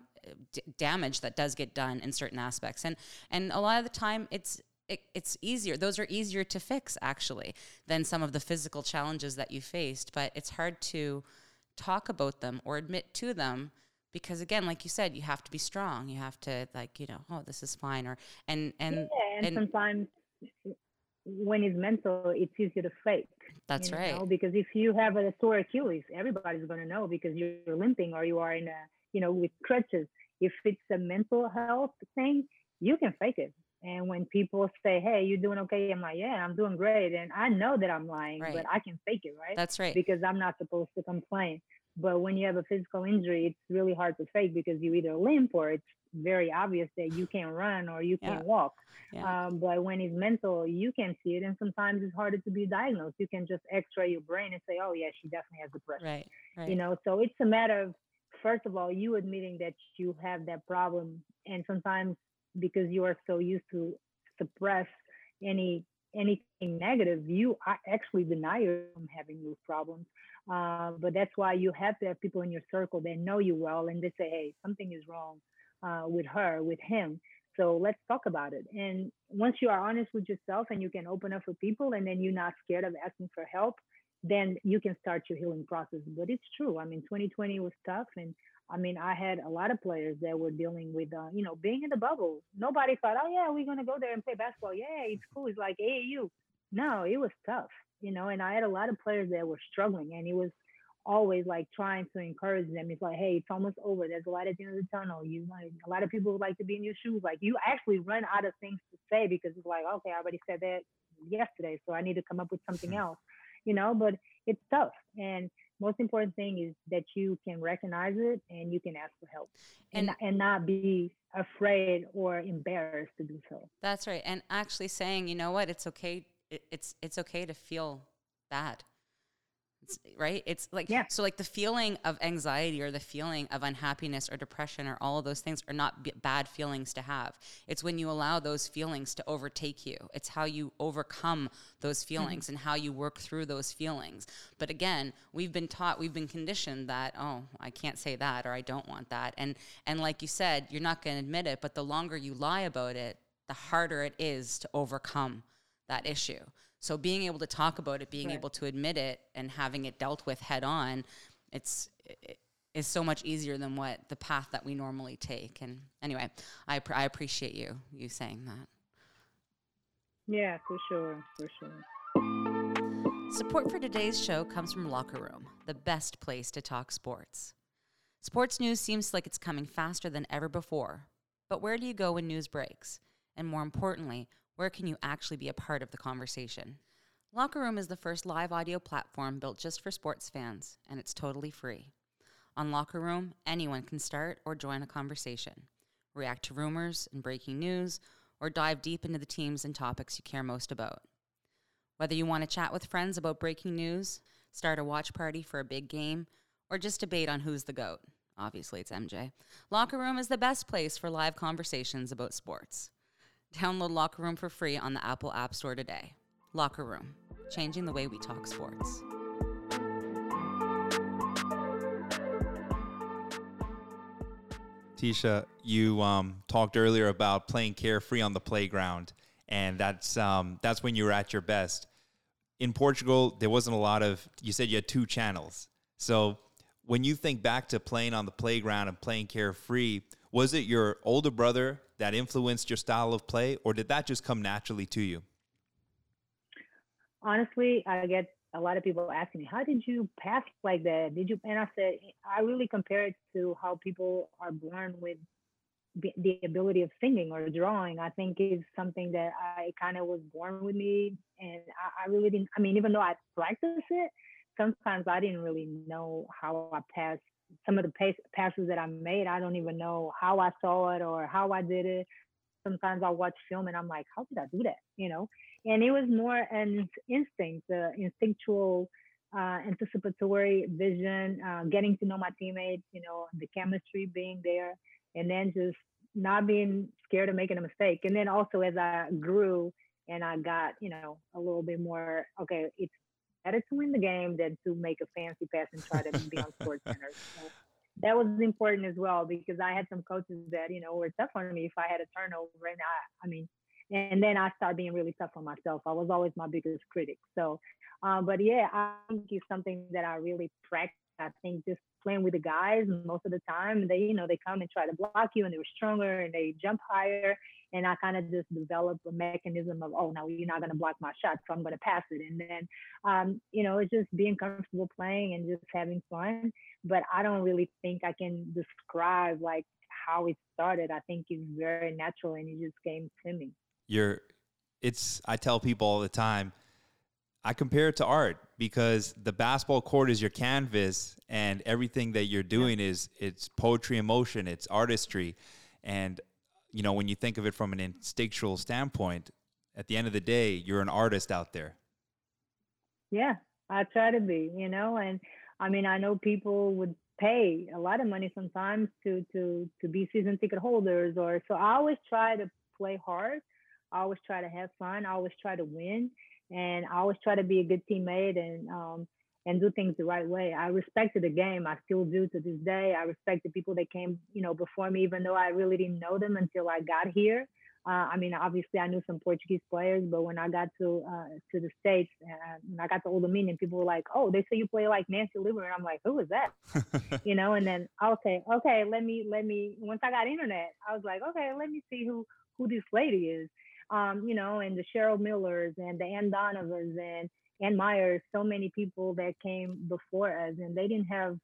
damage that does get done in certain aspects. And a lot of the time it's easier. Those are easier to fix, actually, than some of the physical challenges that you faced. But it's hard to talk about them or admit to them, because, again, like you said, you have to be strong. You have to, oh, this is fine. And sometimes when it's mental, it's easier to fake. That's right. Because if you have a sore Achilles, everybody's going to know because you're limping or you are in with crutches. If it's a mental health thing, you can fake it. And when people say, hey, you doing okay? I'm like, yeah, I'm doing great. And I know that I'm lying, right, but I can fake it, right? That's right. Because I'm not supposed to complain. But when you have a physical injury, it's really hard to fake because you either limp or it's very obvious that you can't run or you Yeah. can't walk. Yeah. But when it's mental, you can see it, and sometimes it's harder to be diagnosed. You can just X-ray your brain and say, "Oh yeah, she definitely has depression." Right. Right. So it's a matter of, first of all, you admitting that you have that problem, and sometimes because you are so used to suppress any anything negative, you actually deny yourself from having those problems. But that's why you have to have people in your circle that know you well, and they say, "Hey, something is wrong with her, with him. So let's talk about it." And once you are honest with yourself and you can open up for people, and then you're not scared of asking for help, then you can start your healing process. But it's true. I mean, 2020 was tough, and I mean, I had a lot of players that were dealing with, being in the bubble. Nobody thought, "Oh yeah, we're gonna go there and play basketball. Yeah, it's cool. It's like AAU." No, it was tough, And I had a lot of players that were struggling, and it was always like trying to encourage them. It's like, "Hey, it's almost over. There's a light at the end of the tunnel. You like a lot of people would like to be in your shoes. Like you actually run out of things to say because it's like, okay, I already said that yesterday, so I need to come up with something else. But it's tough. And most important thing is that you can recognize it and you can ask for help and not be afraid or embarrassed to do so. That's right. And actually saying, you know what, it's okay. It's okay to feel bad. Right? It's like, Yeah. So like the feeling of anxiety or the feeling of unhappiness or depression or all of those things are not bad feelings to have. It's when you allow those feelings to overtake you. It's how you overcome those feelings and how you work through those feelings. But again, we've been conditioned that, oh, I can't say that, or I don't want that. And like you said, you're not going to admit it, but the longer you lie about it, the harder it is to overcome that issue. So being able to talk about it, being able to admit it, and having it dealt with head on, it is so much easier than what the path that we normally take. And anyway, I appreciate you saying that. Yeah, for sure. Support for today's show comes from Locker Room, the best place to talk sports. Sports news seems like it's coming faster than ever before. But where do you go when news breaks? And more importantly, where can you actually be a part of the conversation? Locker Room is the first live audio platform built just for sports fans, and it's totally free. On Locker Room, anyone can start or join a conversation, react to rumors and breaking news, or dive deep into the teams and topics you care most about. Whether you want to chat with friends about breaking news, start a watch party for a big game, or just debate on who's the GOAT, obviously it's MJ, Locker Room is the best place for live conversations about sports. Download Locker Room for free on the Apple App Store today. Locker Room, changing the way we talk sports. Tisha, you talked earlier about playing carefree on the playground, and that's when you were at your best. In Portugal, there wasn't a lot of, you said you had 2 channels. So when you think back to playing on the playground and playing carefree, was it your older brother that influenced your style of play, or did that just come naturally to you? Honestly, I get a lot of people asking me, "How did you pass like that? Did you?" And I said, I really compare it to how people are born with the ability of singing or drawing. I think is something that I kind of was born with me, and I really didn't. I mean, even though I practice it, sometimes I didn't really know how I passed some of the passes that I made. I don't even know how I saw it or how I did it. Sometimes I'll watch film and I'm like, how did I do that? And it was more an instinct, instinctual, anticipatory vision, getting to know my teammates, the chemistry being there, and then just not being scared of making a mistake. And then also as I grew and I got, a little bit more, okay, it's better to win the game than to make a fancy pass and try to be on Sports Center. So that was important as well because I had some coaches that, were tough on me if I had a turnover. And I mean, and then I started being really tough on myself. I was always my biggest critic. So, but yeah, I think it's something that I really practice. I think just playing with the guys most of the time, they come and try to block you and they were stronger and they jump higher. And I kind of just developed a mechanism of, oh, no, you're not going to block my shot, so I'm going to pass it. And then, it's just being comfortable playing and just having fun. But I don't really think I can describe like how it started. I think it's very natural and it just came to me. I tell people all the time, I compare it to art because the basketball court is your canvas, and everything that you're doing is it's poetry in motion, it's artistry. And when you think of it from an instinctual standpoint, at the end of the day, you're an artist out there. Yeah, I try to be, and I mean, I know people would pay a lot of money sometimes to be season ticket holders, or so I always try to play hard. I always try to have fun. I always try to win, and I always try to be a good teammate and do things the right way. I respected the game. I still do to this day. I respect the people that came, before me, even though I really didn't know them until I got here. I mean, obviously, I knew some Portuguese players, but when I got to the States, when I got to Old Dominion, people were like, "Oh, they say you play like Nancy Lieber," and I'm like, "Who is that?" And then okay, let me. Once I got internet, I was like, "Okay, let me see who this lady is." And the Cheryl Millers and the Ann Donovans and Ann Myers, so many people that came before us, and they didn't have.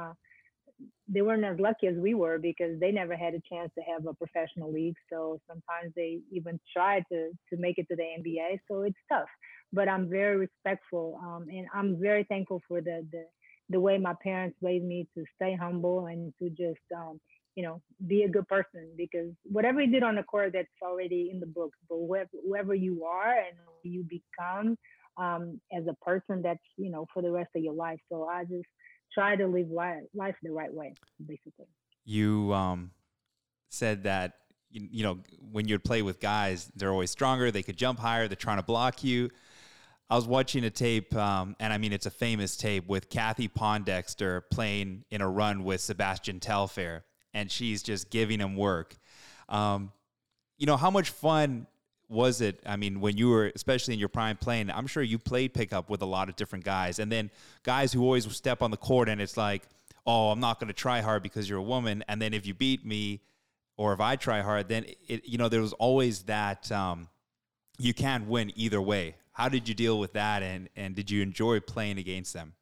They weren't as lucky as we were because they never had a chance to have a professional league. So sometimes they even try to make it to the NBA. So it's tough. But I'm very respectful, and I'm very thankful for the way my parents raised me to stay humble and to just be a good person, because whatever you did on the court, that's already in the books. But whoever you are and who you become as a person, that's for the rest of your life. So I just try to live life the right way, basically. You said that when you'd play with guys, they're always stronger. They could jump higher. They're trying to block you. I was watching a tape, and I mean, it's a famous tape with Kathy Pondexter playing in a run with Sebastian Telfair, and she's just giving him work. How much fun was it? I mean, when you were, especially in your prime playing, I'm sure you played pickup with a lot of different guys, and then guys who always step on the court and it's like, oh, I'm not going to try hard because you're a woman. And then if you beat me or if I try hard, then there was always that, you can't win either way. How did you deal with that? And did you enjoy playing against them?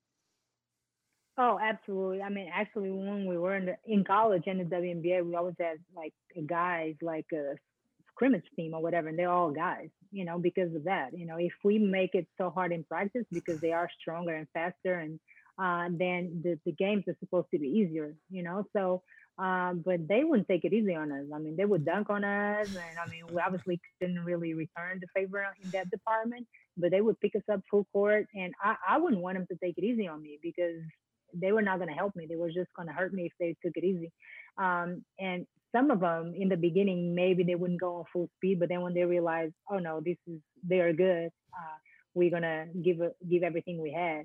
Oh, absolutely. I mean, actually, when we were in college and the WNBA, we always had like guys, like a scrimmage team or whatever, and they're all guys, because of that. If we make it so hard in practice because they are stronger and faster, and then the games are supposed to be easier, So, but they wouldn't take it easy on us. I mean, they would dunk on us, and I mean, we obviously couldn't really return the favor in that department, but they would pick us up full court, and I wouldn't want them to take it easy on me because they were not going to help me. They were just going to hurt me if they took it easy. And some of them in the beginning, maybe they wouldn't go on full speed, but then when they realized, oh no, they are good. We're going to give everything we had.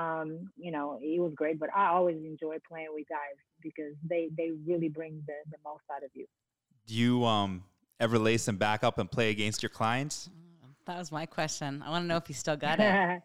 It was great, but I always enjoy playing with guys because they really bring the most out of you. Do you ever lace them back up and play against your clients? That was my question. I want to know if you still got it.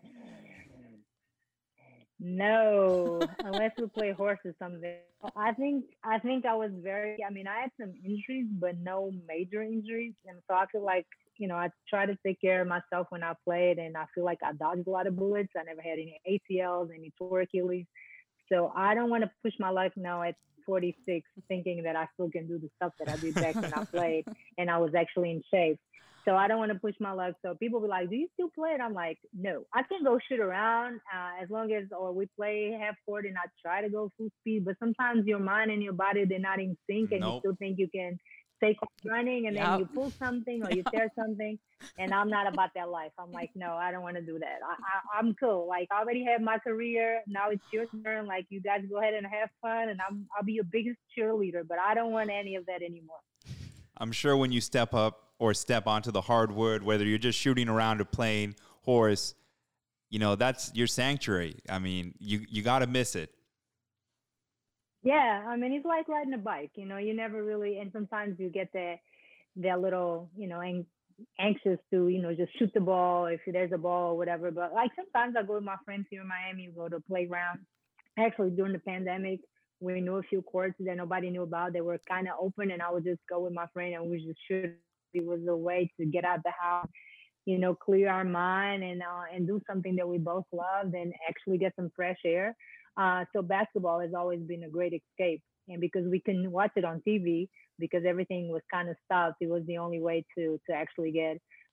No, unless we play horse or something. I think I was I mean, I had some injuries, but no major injuries. And so I feel like, I try to take care of myself when I played, and I feel like I dodged a lot of bullets. I never had any ACLs, any torn Achilles. So I don't want to push my life now at 46, thinking that I still can do the stuff that I did back when I played and I was actually in shape. So I don't want to push my luck. So people be like, "Do you still play it?" I'm like, "No, I can go shoot around as long as, or we play half court and I try to go full speed. But sometimes your mind and your body, they're not in sync, and you still think you can take off running, and then you pull something or you tear something. And I'm not about that life. I'm like, no, I don't want to do that. I'm cool. Like, I already had my career. Now it's your turn. Like, you guys go ahead and have fun, and I'll be your biggest cheerleader. But I don't want any of that anymore. I'm sure when you step up or step onto the hardwood, whether you're just shooting around or playing horse, that's your sanctuary. I mean, you got to miss it. Yeah, I mean, it's like riding a bike. You never really, and sometimes you get that little, anxious to, just shoot the ball if there's a ball or whatever. But like sometimes I go with my friends here in Miami, we go to a playground. Actually, during the pandemic, we knew a few courts that nobody knew about. They were kind of open, and I would just go with my friend and we just shoot. It was a way to get out the house, clear our mind and do something that we both loved and actually get some fresh air. So basketball has always been a great escape. And because we couldn't watch it on TV because everything was kind of stopped, it was the only way to actually get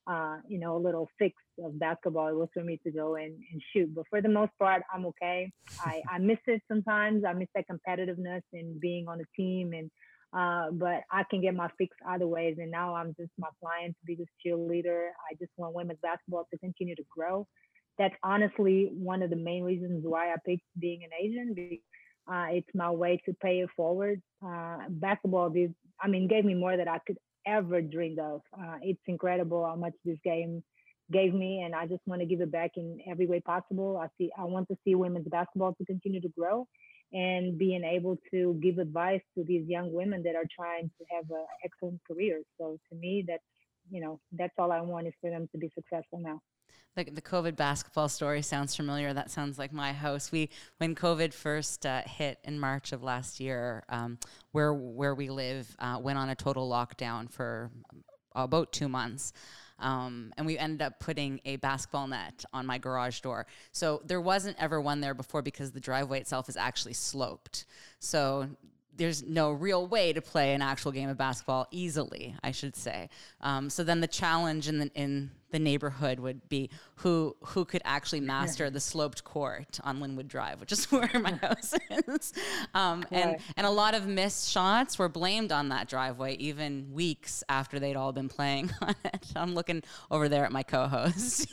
a little fix of basketball. It was for me to go and shoot. But for the most part, I'm okay. I miss it sometimes. I miss that competitiveness and being on a team but I can get my fix other ways. And now I'm just my client to be this cheerleader. I just want women's basketball to continue to grow. That's honestly one of the main reasons why I picked being an Asian. Because, it's my way to pay it forward. Basketball gave me more than I could ever dreamed of. It's incredible how much this game gave me, and I just want to give it back in every way possible. I want to see women's basketball to continue to grow, and being able to give advice to these young women that are trying to have an excellent career. So to me, that's all I want is for them to be successful now. The COVID basketball story sounds familiar. That sounds like my house. When COVID first hit in March of last year, where we live went on a total lockdown for about 2 months. And we ended up putting a basketball net on my garage door. So there wasn't ever one there before because the driveway itself is actually sloped. So there's no real way to play an actual game of basketball easily, I should say. So then the challenge in the neighborhood would be who could actually master the sloped court on Linwood Drive, which is where my house is. And a lot of missed shots were blamed on that driveway, even weeks after they'd all been playing on it. I'm looking over there at my co-host.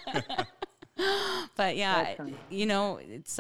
But yeah, it's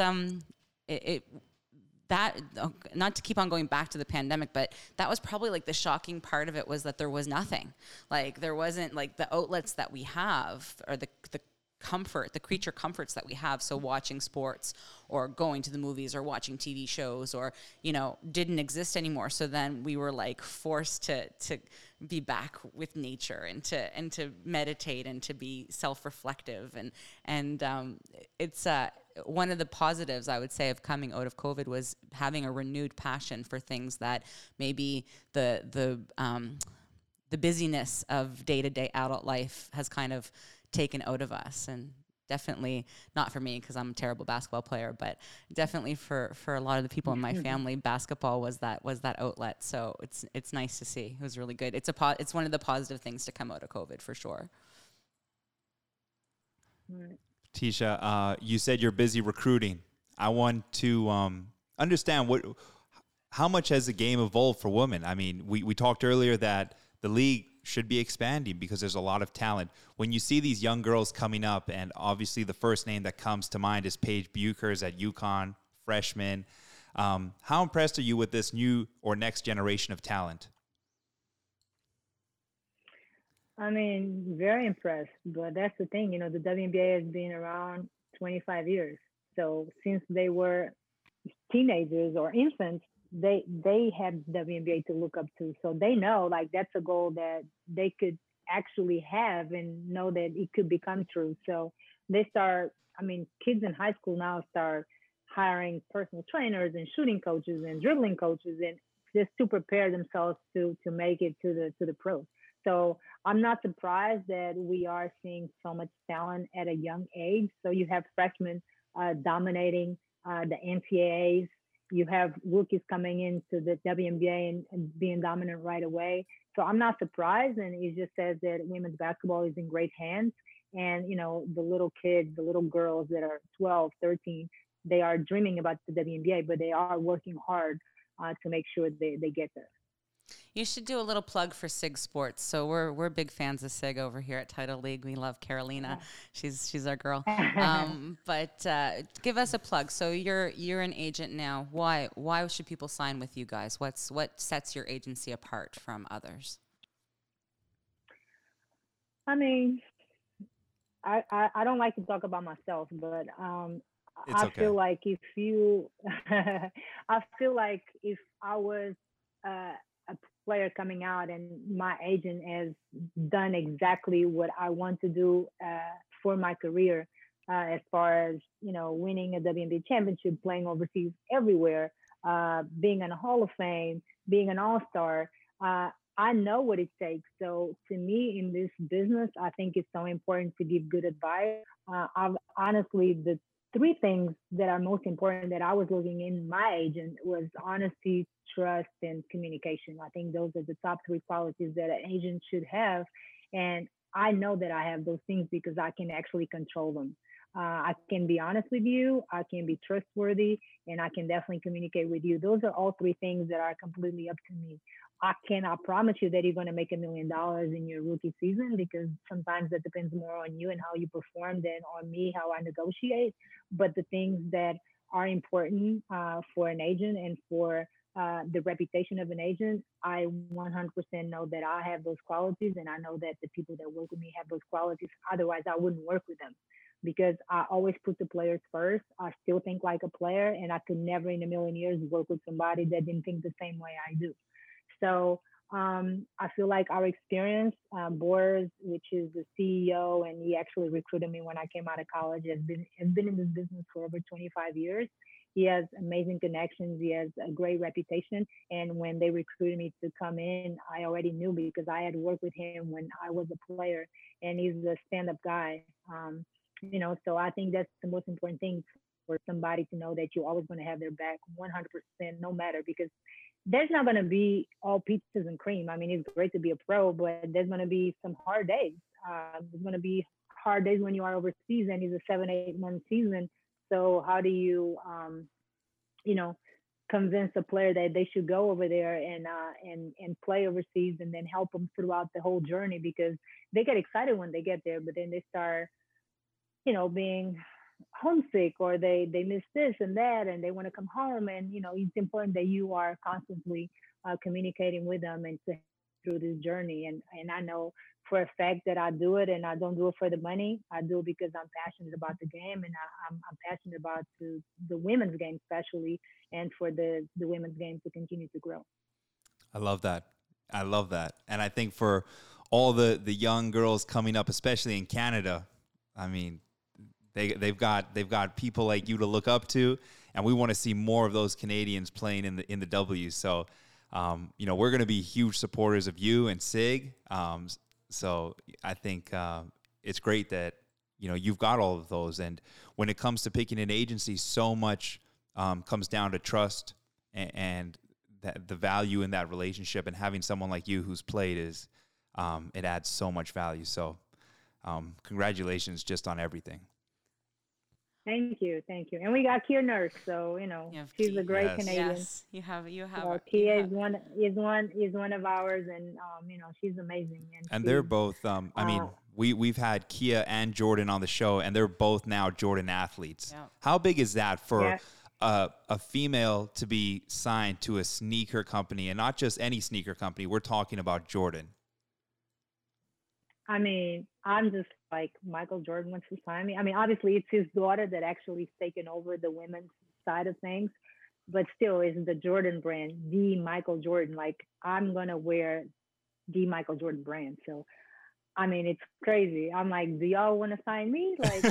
that, not to keep on going back to the pandemic, but that was probably like the shocking part of it, was that there was nothing. Like there wasn't like the outlets that we have, or the comfort, the creature comforts that we have. So watching sports or going to the movies or watching TV shows or, didn't exist anymore. So then we were like forced to be back with nature and to meditate and to be self-reflective. And it's, one of the positives I would say of coming out of COVID was having a renewed passion for things that maybe the busyness of day-to-day adult life has kind of taken out of us. And definitely not for me, because I'm a terrible basketball player, but definitely for a lot of the people in my family, basketball was that outlet. So it's nice to see. It was really good. It's one of the positive things to come out of COVID for sure. Right. Tisha, you said you're busy recruiting. I want to understand how much has the game evolved for women? I mean, we talked earlier that the league should be expanding because there's a lot of talent. When you see these young girls coming up, and obviously the first name that comes to mind is Paige Buchers at UConn, freshman. How impressed are you with this new or next generation of talent? Very impressed, but that's the thing, the WNBA has been around 25 years. So since they were teenagers or infants, they had WNBA to look up to. So they know like that's a goal that they could actually have and know that it could become true. So they start, kids in high school now start hiring personal trainers and shooting coaches and dribbling coaches and just to prepare themselves to make it to the pros. So I'm not surprised that we are seeing so much talent at a young age. So you have freshmen dominating the NCAAs. You have rookies coming into the WNBA and being dominant right away. So I'm not surprised. And it just says that women's basketball is in great hands. And, the little kids, the little girls that are 12, 13, they are dreaming about the WNBA, but they are working hard to make sure they get there. You should do a little plug for SIG Sports. So we're big fans of SIG over here at Title League. We love Carolina. She's our girl. But give us a plug. So you're an agent now. Why should people sign with you guys? What sets your agency apart from others? I don't like to talk about myself, but It's okay. feel like if you, I feel like if I was a player coming out and my agent has done exactly what I want to do for my career, as far as winning a WNBA championship, playing overseas everywhere, being in a Hall of Fame, being an All-Star. I know what it takes. So to me, in this business, I think it's so important to give good advice. Honestly, the three things that are most important that I was looking in my agent was honesty, trust, and communication. I think those are the top three qualities that an agent should have. And I know that I have those things because I can actually control them. I can be honest with you, I can be trustworthy, and I can definitely communicate with you. Those are all three things that are completely up to me. I cannot promise you that you're going to make $1 million in your rookie season because sometimes that depends more on you and how you perform than on me, how I negotiate. But the things that are important for an agent and for the reputation of an agent, I 100% know that I have those qualities, and I know that the people that work with me have those qualities. Otherwise, I wouldn't work with them because I always put the players first. I still think like a player, and I could never in a million years work with somebody that didn't think the same way I do. So I feel like our experience, Boris, which is the CEO, and he actually recruited me when I came out of college, has been in this business for over 25 years. He has amazing connections. He has a great reputation. And when they recruited me to come in, I already knew because I had worked with him when I was a player, and he's a stand-up guy. So I think that's the most important thing for somebody to know that you're always going to have their back 100% no matter because there's not going to be all peaches and cream. I mean, it's great to be a pro, but there's going to be some hard days. There's going to be hard days when you are overseas and it's a 7, 8 month season. So how do you, you know, convince a player that they should go over there and play overseas and then help them throughout the whole journey because they get excited when they get there, but then they start being homesick or they miss this and that and they want to come home and it's important that you are constantly communicating with them and to through this journey and I know for a fact that I do it and I don't do it for the money. I do it because I'm passionate about the game and I'm passionate about the women's game especially and for the women's game to continue to grow. I love that. I love that. And I think for all the young girls coming up, especially in Canada, I mean, they've got people like you to look up to, and we want to see more of those Canadians playing in the W. So, we're going to be huge supporters of you and Sig. So I think it's great that you've got all of those. And when it comes to picking an agency, so much comes down to trust and that the value in that relationship. And having someone like you who's played it adds so much value. So congratulations just on everything. Thank you. And we got Kia Nurse, so she's a great Canadian. Yes, you have. So Kia is one of ours, and she's amazing. And they're both. We've had Kia and Jordan on the show, and they're both now Jordan athletes. Yeah. How big is that for a female to be signed to a sneaker company, and not just any sneaker company? We're talking about Jordan. I mean, I'm just like Michael Jordan wants to sign me. I mean, obviously it's his daughter that actually taken over the women's side of things, but still it's the Jordan brand, the Michael Jordan. Like I'm going to wear the Michael Jordan brand. So, I mean, it's crazy. I'm like, do y'all want to sign me? Like,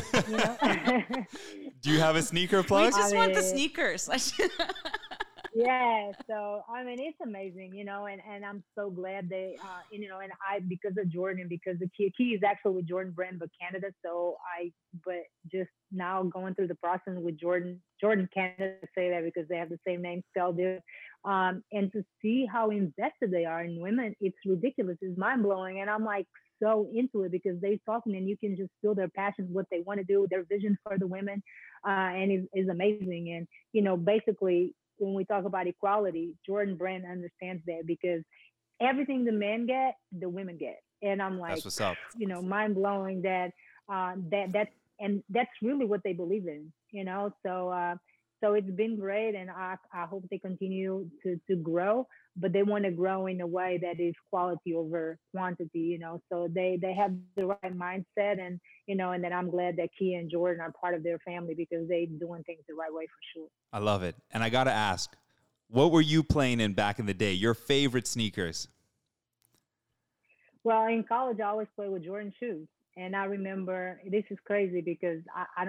Do you have a sneaker plug? We just want the sneakers. Yeah, so I mean it's amazing, and I'm so glad they and I because of Jordan, because the key is actually with Jordan brand but Canada, but just now going through the process with Jordan Canada, say that because they have the same name spelled there, and to see how invested they are in women, it's ridiculous, it's mind blowing, and I'm like so into it because they talking and you can just feel their passion, what they want to do, their vision for the women, and is amazing, and basically when we talk about equality, Jordan Brand understands that because everything the men get, the women get. And I'm like, that's what's up. Mind blowing that that's really what they believe in, so it's been great and I hope they continue to grow, but they want to grow in a way that is quality over quantity, so they have the right mindset and then I'm glad that Kia and Jordan are part of their family because they're doing things the right way for sure. I love it. And I got to ask, what were you playing in back in the day? Your favorite sneakers? Well, in college, I always played with Jordan shoes. And I remember, this is crazy because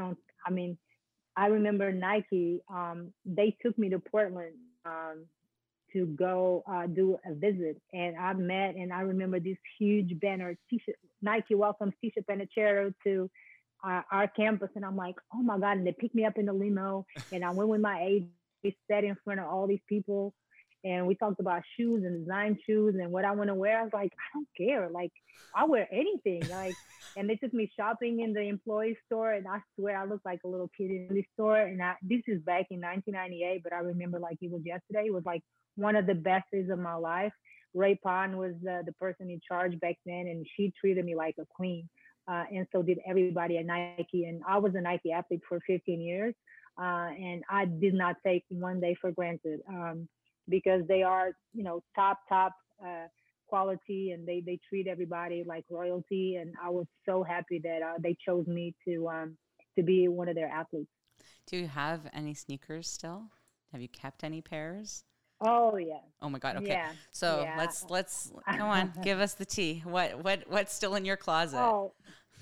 I remember Nike, they took me to Portland to go do a visit. And I remember this huge banner, T-shirt, Nike welcomes Tisha Panachero to our campus. And I'm like, oh my God. And they picked me up in the limo and I went with my agent. We sat in front of all these people and we talked about shoes and design shoes and what I want to wear. I was like, I don't care. Like, I'll wear anything. Like, and they took me shopping in the employee store, and I swear I looked like a little kid in the store. And this is back in 1998, but I remember like it was yesterday. It was like one of the best days of my life. Ray Pond was the person in charge back then, and she treated me like a queen. And so did everybody at Nike. And I was a Nike athlete for 15 years, and I did not take one day for granted, because they are, top quality, and they treat everybody like royalty. And I was so happy that they chose me to be one of their athletes. Do you have any sneakers still? Have you kept any pairs? Oh yeah, Oh my God. Okay. yeah, So yeah. let's come on, give us the tea. What's still in your closet? Oh,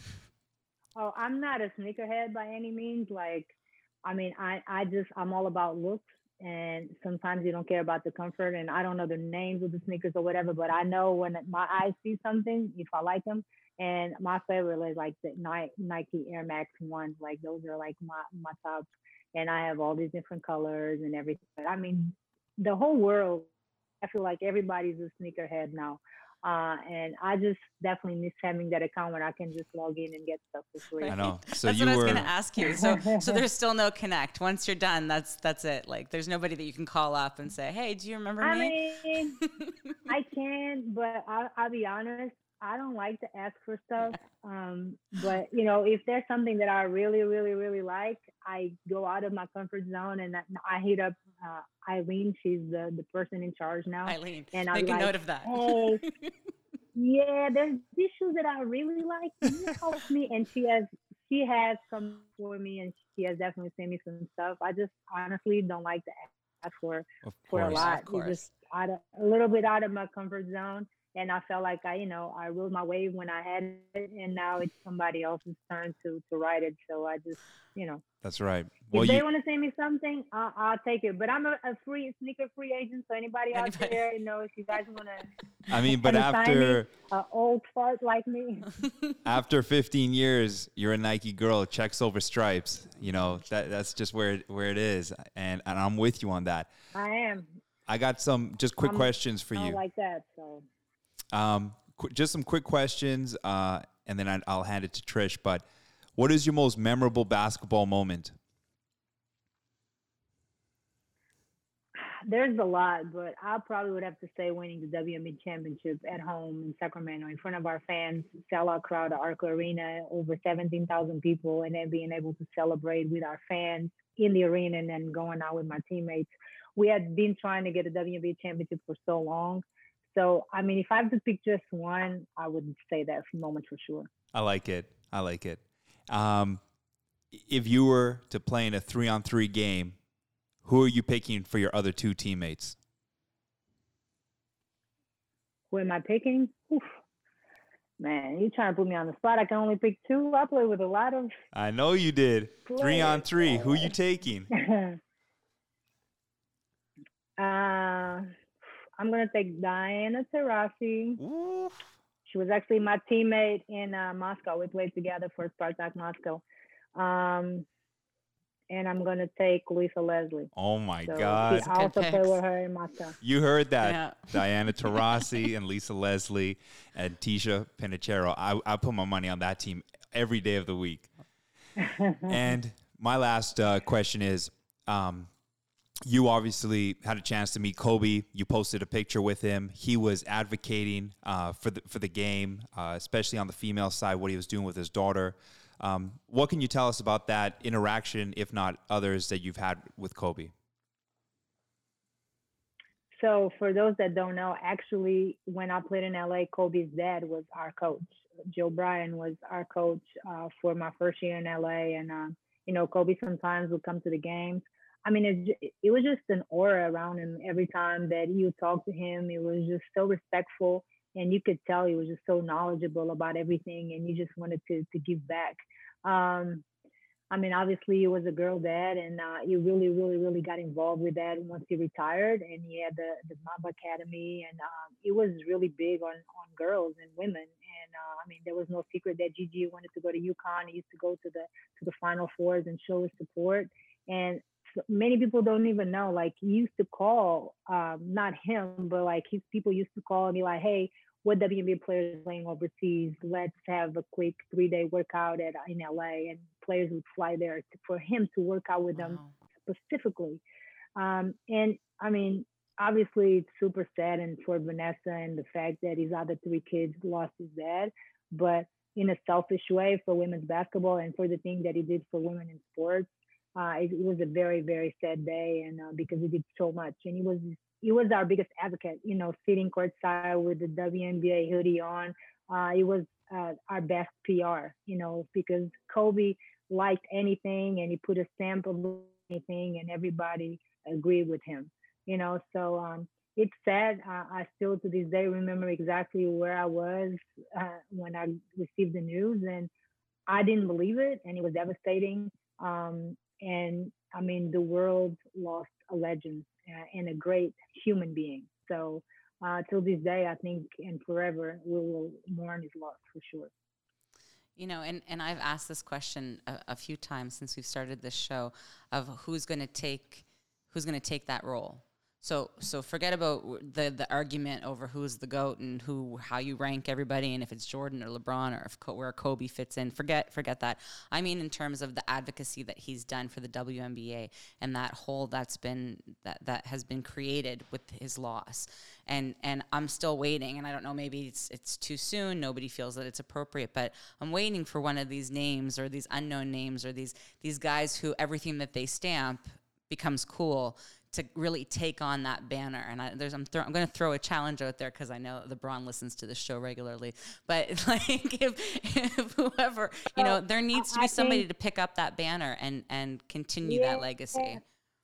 oh, I'm not a sneakerhead by any means. Like, I mean, I'm all about looks, and sometimes you don't care about the comfort. And I don't know the names of the sneakers or whatever, but I know when my eyes see something, if I like them. And my favorite is like the Nike Air Max ones. Like those are like my top. And I have all these different colors and everything. But I mean, the whole world, I feel like everybody's a sneakerhead now. And I just definitely miss having that account where I can just log in and get stuff for free. I Right. know. So That's you what I was were going to ask you. So there's still no connect. Once you're done, that's it. Like there's nobody that you can call up and say, "Hey, do you remember I me?" mean, I can, but I'll be honest. I don't like to ask for stuff. But if there's something that I really, really, really like, I go out of my comfort zone, and I hit up Eileen. She's the person in charge now, Eileen, and I'll be make a like, note of that. "Hey, yeah, there's these shoes that I really like. Can you help me?" And she has come for me, and she has definitely sent me some stuff. I just honestly don't like to ask of for a course. Yeah, lot. of It's just course. a little bit out of my comfort zone. And I felt like I ruled my wave when I had it, and now it's somebody else's turn to ride it. So I just, That's right. Well, if they you want to send me something, I'll take it. But I'm a free sneaker free agent, so anybody out Anybody? there, if you guys want to I mean, but kind of sign me, after old fart like me. after 15 years, you're a Nike girl, checks over stripes. That's just where it is. And I'm with you on that. I am. I got some just quick I'm questions for I don't you. like that. So Just some quick questions, and then I'll hand it to Trish. But what is your most memorable basketball moment? there's a lot, but I probably would have to say winning the WNBA championship at home in Sacramento in front of our fans, sellout crowd at Arco Arena, over 17,000 people, and then being able to celebrate with our fans in the arena and then going out with my teammates. We had been trying to get a WNBA championship for so long. So, I mean, if I have to pick just one, I would say that moment for sure. I like it. I like it. Um, if you were to play in a 3-on-3 game, who are you picking for your other two teammates? Who am I picking? Oof. Man, you trying to put me on the spot. I can only pick two. I play with a lot of I know you did. players. 3-on-3. Who you taking? I'm going to take Diana Taurasi. Oof. She was actually my teammate in Moscow. We played together for Spartak Moscow. And I'm going to take Lisa Leslie. Oh, my So God. I also Good play picks. with her in Moscow. You heard that. Yeah. Diana Taurasi and Lisa Leslie and Tisha Pinachero. I put my money on that team every day of the week. And my last question is, you obviously had a chance to meet Kobe. You posted a picture with him. He was advocating for the game, especially on the female side, what he was doing with his daughter. What can you tell us about that interaction, if not others, that you've had with Kobe? So for those that don't know, actually, when I played in LA, Kobe's dad was our coach. Joe Bryan was our coach for my first year in LA. And, Kobe sometimes would come to the games. I mean, it was just an aura around him every time that you talked to him. It was just so respectful. And you could tell he was just so knowledgeable about everything. And you just wanted to give back. I mean, obviously, he was a girl dad, and he really, really, really got involved with that once he retired. And he had the Mamba Academy, and he was really big on girls and women. And I mean, there was no secret that Gigi wanted to go to UConn. He used to go to the Final Fours and show his support. And So many people don't even know. Like he used to call, not him, but like his people used to call and be like, "Hey, what WNBA players are playing overseas? Let's have a quick 3 day workout at in LA." And players would fly there for him to work out with them Wow. specifically. And I mean, obviously, it's super sad and for Vanessa and the fact that his other 3 kids lost his dad. But in a selfish way for women's basketball and for the thing that he did for women in sports, it was a very, very sad day. And because he did so much, and he was our biggest advocate. Sitting courtside with the WNBA hoodie on, it was our best PR. Because Kobe liked anything and he put a stamp of anything, and everybody agree with him. So it's sad. I still to this day remember exactly where I was when I received the news, and I didn't believe it, and it was devastating. And I mean, the world lost a legend and a great human being. So till this day, I think, and forever, we will mourn his loss for sure. And I've asked this question a few times since we've started this show of who's going to take that role. So forget about the argument over who's the GOAT and how you rank everybody and if it's Jordan or LeBron or where Kobe fits in. Forget that. I mean, in terms of the advocacy that he's done for the WNBA and that hole that has been created with his loss. And I'm still waiting, and I don't know, maybe it's too soon. Nobody feels that it's appropriate, but I'm waiting for one of these names or these unknown names or these guys who everything that they stamp becomes cool to really take on that banner. And I'm going to throw a challenge out there because I know LeBron listens to the show regularly. But like if whoever, there needs to be somebody to pick up that banner and continue that legacy.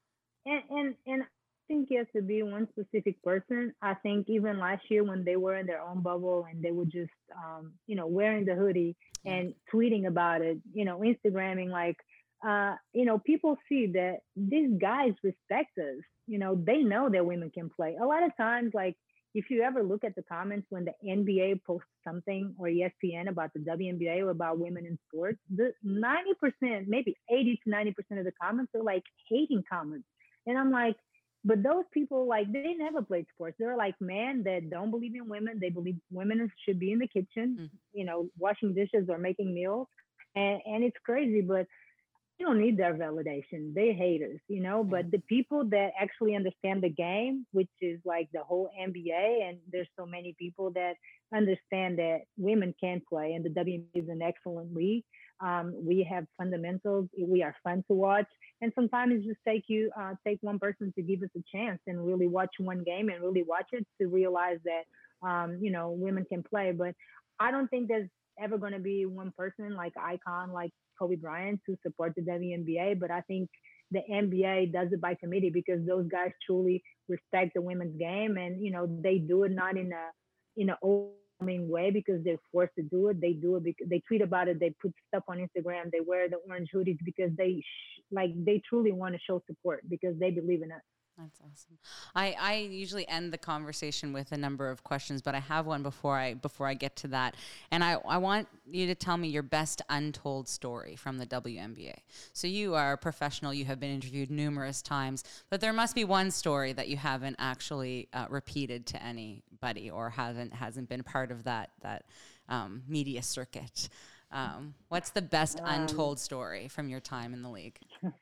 And I think it has to be one specific person. I think even last year when they were in their own bubble and they were just, wearing the hoodie and tweeting about it, Instagramming like, people see that these guys respect us. They know that women can play. A lot of times, like, if you ever look at the comments when the NBA posts something or ESPN about the WNBA or about women in sports, the 90%, maybe 80 to 90% of the comments are like hating comments. And I'm like, but those people, like, they never played sports. They're like men that don't believe in women. They believe women should be in the kitchen, washing dishes or making meals. And it's crazy, but you don't need their validation. They haters, but the people that actually understand the game, which is like the whole NBA, and there's so many people that understand that women can play and the WNBA is an excellent league. We have fundamentals. We are fun to watch. And sometimes it just take one person to give us a chance and really watch one game and really watch it to realize that, women can play. But I don't think there's ever going to be one person like icon, like Kobe Bryant to support the WNBA, but I think the NBA does it by committee because those guys truly respect the women's game, and they do it not in a overwhelming way because they're forced to do it. They do it because they tweet about it. They put stuff on Instagram. They wear the orange hoodies because they truly want to show support because they believe in us. That's awesome. I usually end the conversation with a number of questions, but I have one before I get to that. And I want you to tell me your best untold story from the WNBA. So you are a professional. You have been interviewed numerous times, but there must be one story that you haven't actually repeated to anybody or hasn't been part of that media circuit. What's the best untold story from your time in the league?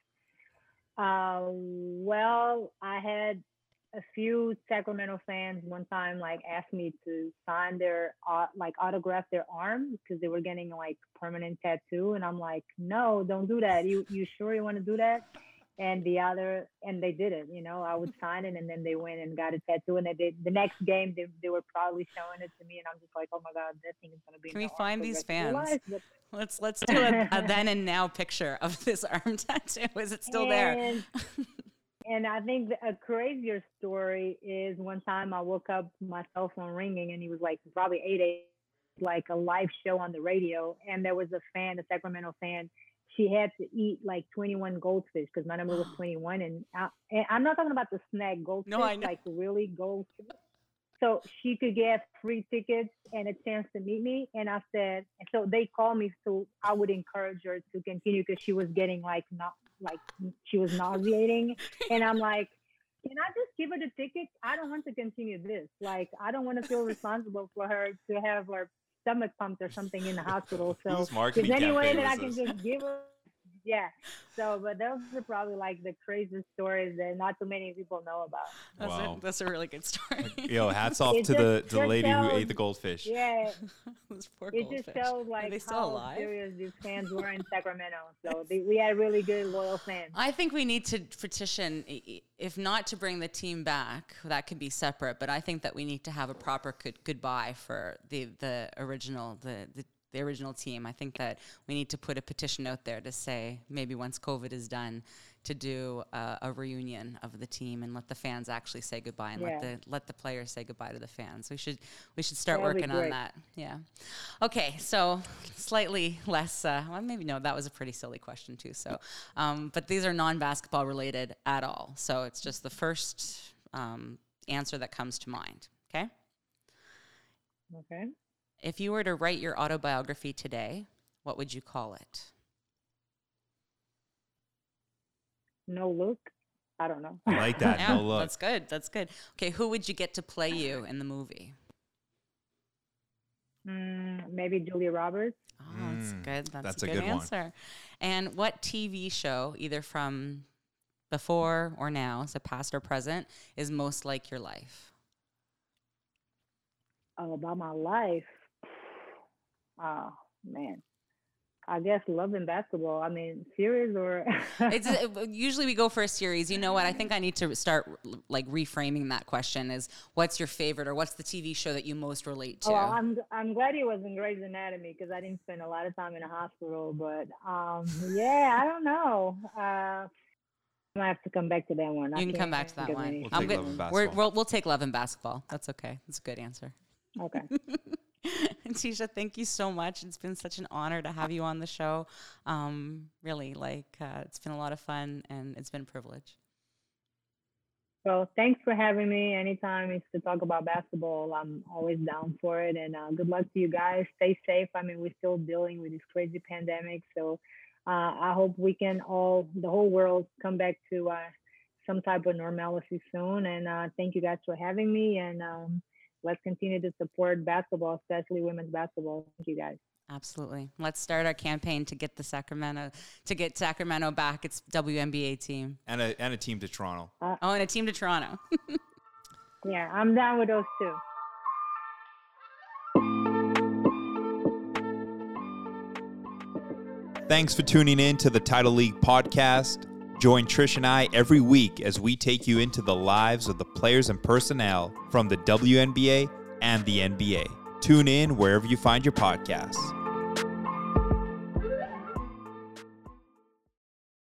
Well, I had a few Sacramento fans one time like asked me to sign their autograph their arm because they were getting like permanent tattoo, and I'm like, no, don't do that. You sure you want to do that? And they did it. I would sign it, and then they went and got a tattoo, and they did the next game. They were probably showing it to me, and I'm just like, oh my god, that thing is gonna be. Can we find these fans? But Let's do a then and now picture of this arm tattoo. Is it still there? And I think a crazier story is one time I woke up, my cell phone ringing, and he was like probably 8 a.m. like a live show on the radio, and there was a Sacramento fan. She had to eat like 21 goldfish because my number was 21, and I'm not talking about the snack goldfish, no, I know. like really goldfish. So she could get free tickets and a chance to meet me. And I said, so they called me so I would encourage her to continue because she was getting like like she was nauseating. And I'm like, can I just give her the ticket? I don't want to continue this. Like, I don't want to feel responsible for her to have her stomach pumped or something in the hospital. So Whose is marketing there any way campaign that I was can this? just give her? Yeah. So, but those are probably like the craziest stories that not too many people know about. Wow. That's a really good story. Yo, hats off It to the just lady who shows- ate the goldfish. Yeah, Those poor it goldfish. just shows Are like they still how alive? serious these fans were in Sacramento. So we had really good, loyal fans. I think we need to petition, if not to bring the team back, that could be separate, but I think that we need to have a proper goodbye for the original team. I think that we need to put a petition out there to say maybe once COVID is done to do a reunion of the team and let the fans actually say goodbye and let the players say goodbye to the fans. We should start That'd be working on great. that. Yeah. Okay. So slightly less. Well, maybe no. That was a pretty silly question too. So, but these are non-basketball related at all. So it's just the first answer that comes to mind. Okay. Okay. If you were to write your autobiography today, what would you call it? No look. I don't know. I like that. Yeah, No look. that's good. That's good. Okay, who would you get to play you in the movie? Maybe Julia Roberts. Oh, that's good. that's a a good good one. answer. And what TV show, either from before or now, so past or present, is most like your life? Oh, about my life. Oh man. I guess Love and Basketball. I mean, series or Usually we go for a series. You know what? I think I need to start like reframing that question is what's your favorite or what's the TV show that you most relate to? Oh, I'm glad it was in Grey's Anatomy because I didn't spend a lot of time in a hospital. But yeah, I don't know. I might have to come back to that one. You can come back to that think of one. any. We'll take Love and Basketball. We'll take Love and Basketball. That's okay. That's a good answer. Okay. And Tisha, thank you so much. It's been such an honor to have you on the show. Really, it's been a lot of fun and it's been a privilege. So thanks for having me. Anytime it's to talk about basketball, I'm always down for it. And good luck to you guys. Stay safe. I mean, we're still dealing with this crazy pandemic. So I hope we can the whole world, come back to some type of normalcy soon. And thank you guys for having me. And let's continue to support basketball, especially women's basketball. Thank you guys. Absolutely. Let's start our campaign to get Sacramento back. It's WNBA team. And a team to Toronto. And a team to Toronto. Yeah, I'm down with those two. Thanks for tuning in to the Title League podcast. Join Trish and I every week as we take you into the lives of the players and personnel from the WNBA and the NBA. Tune in wherever you find your podcasts.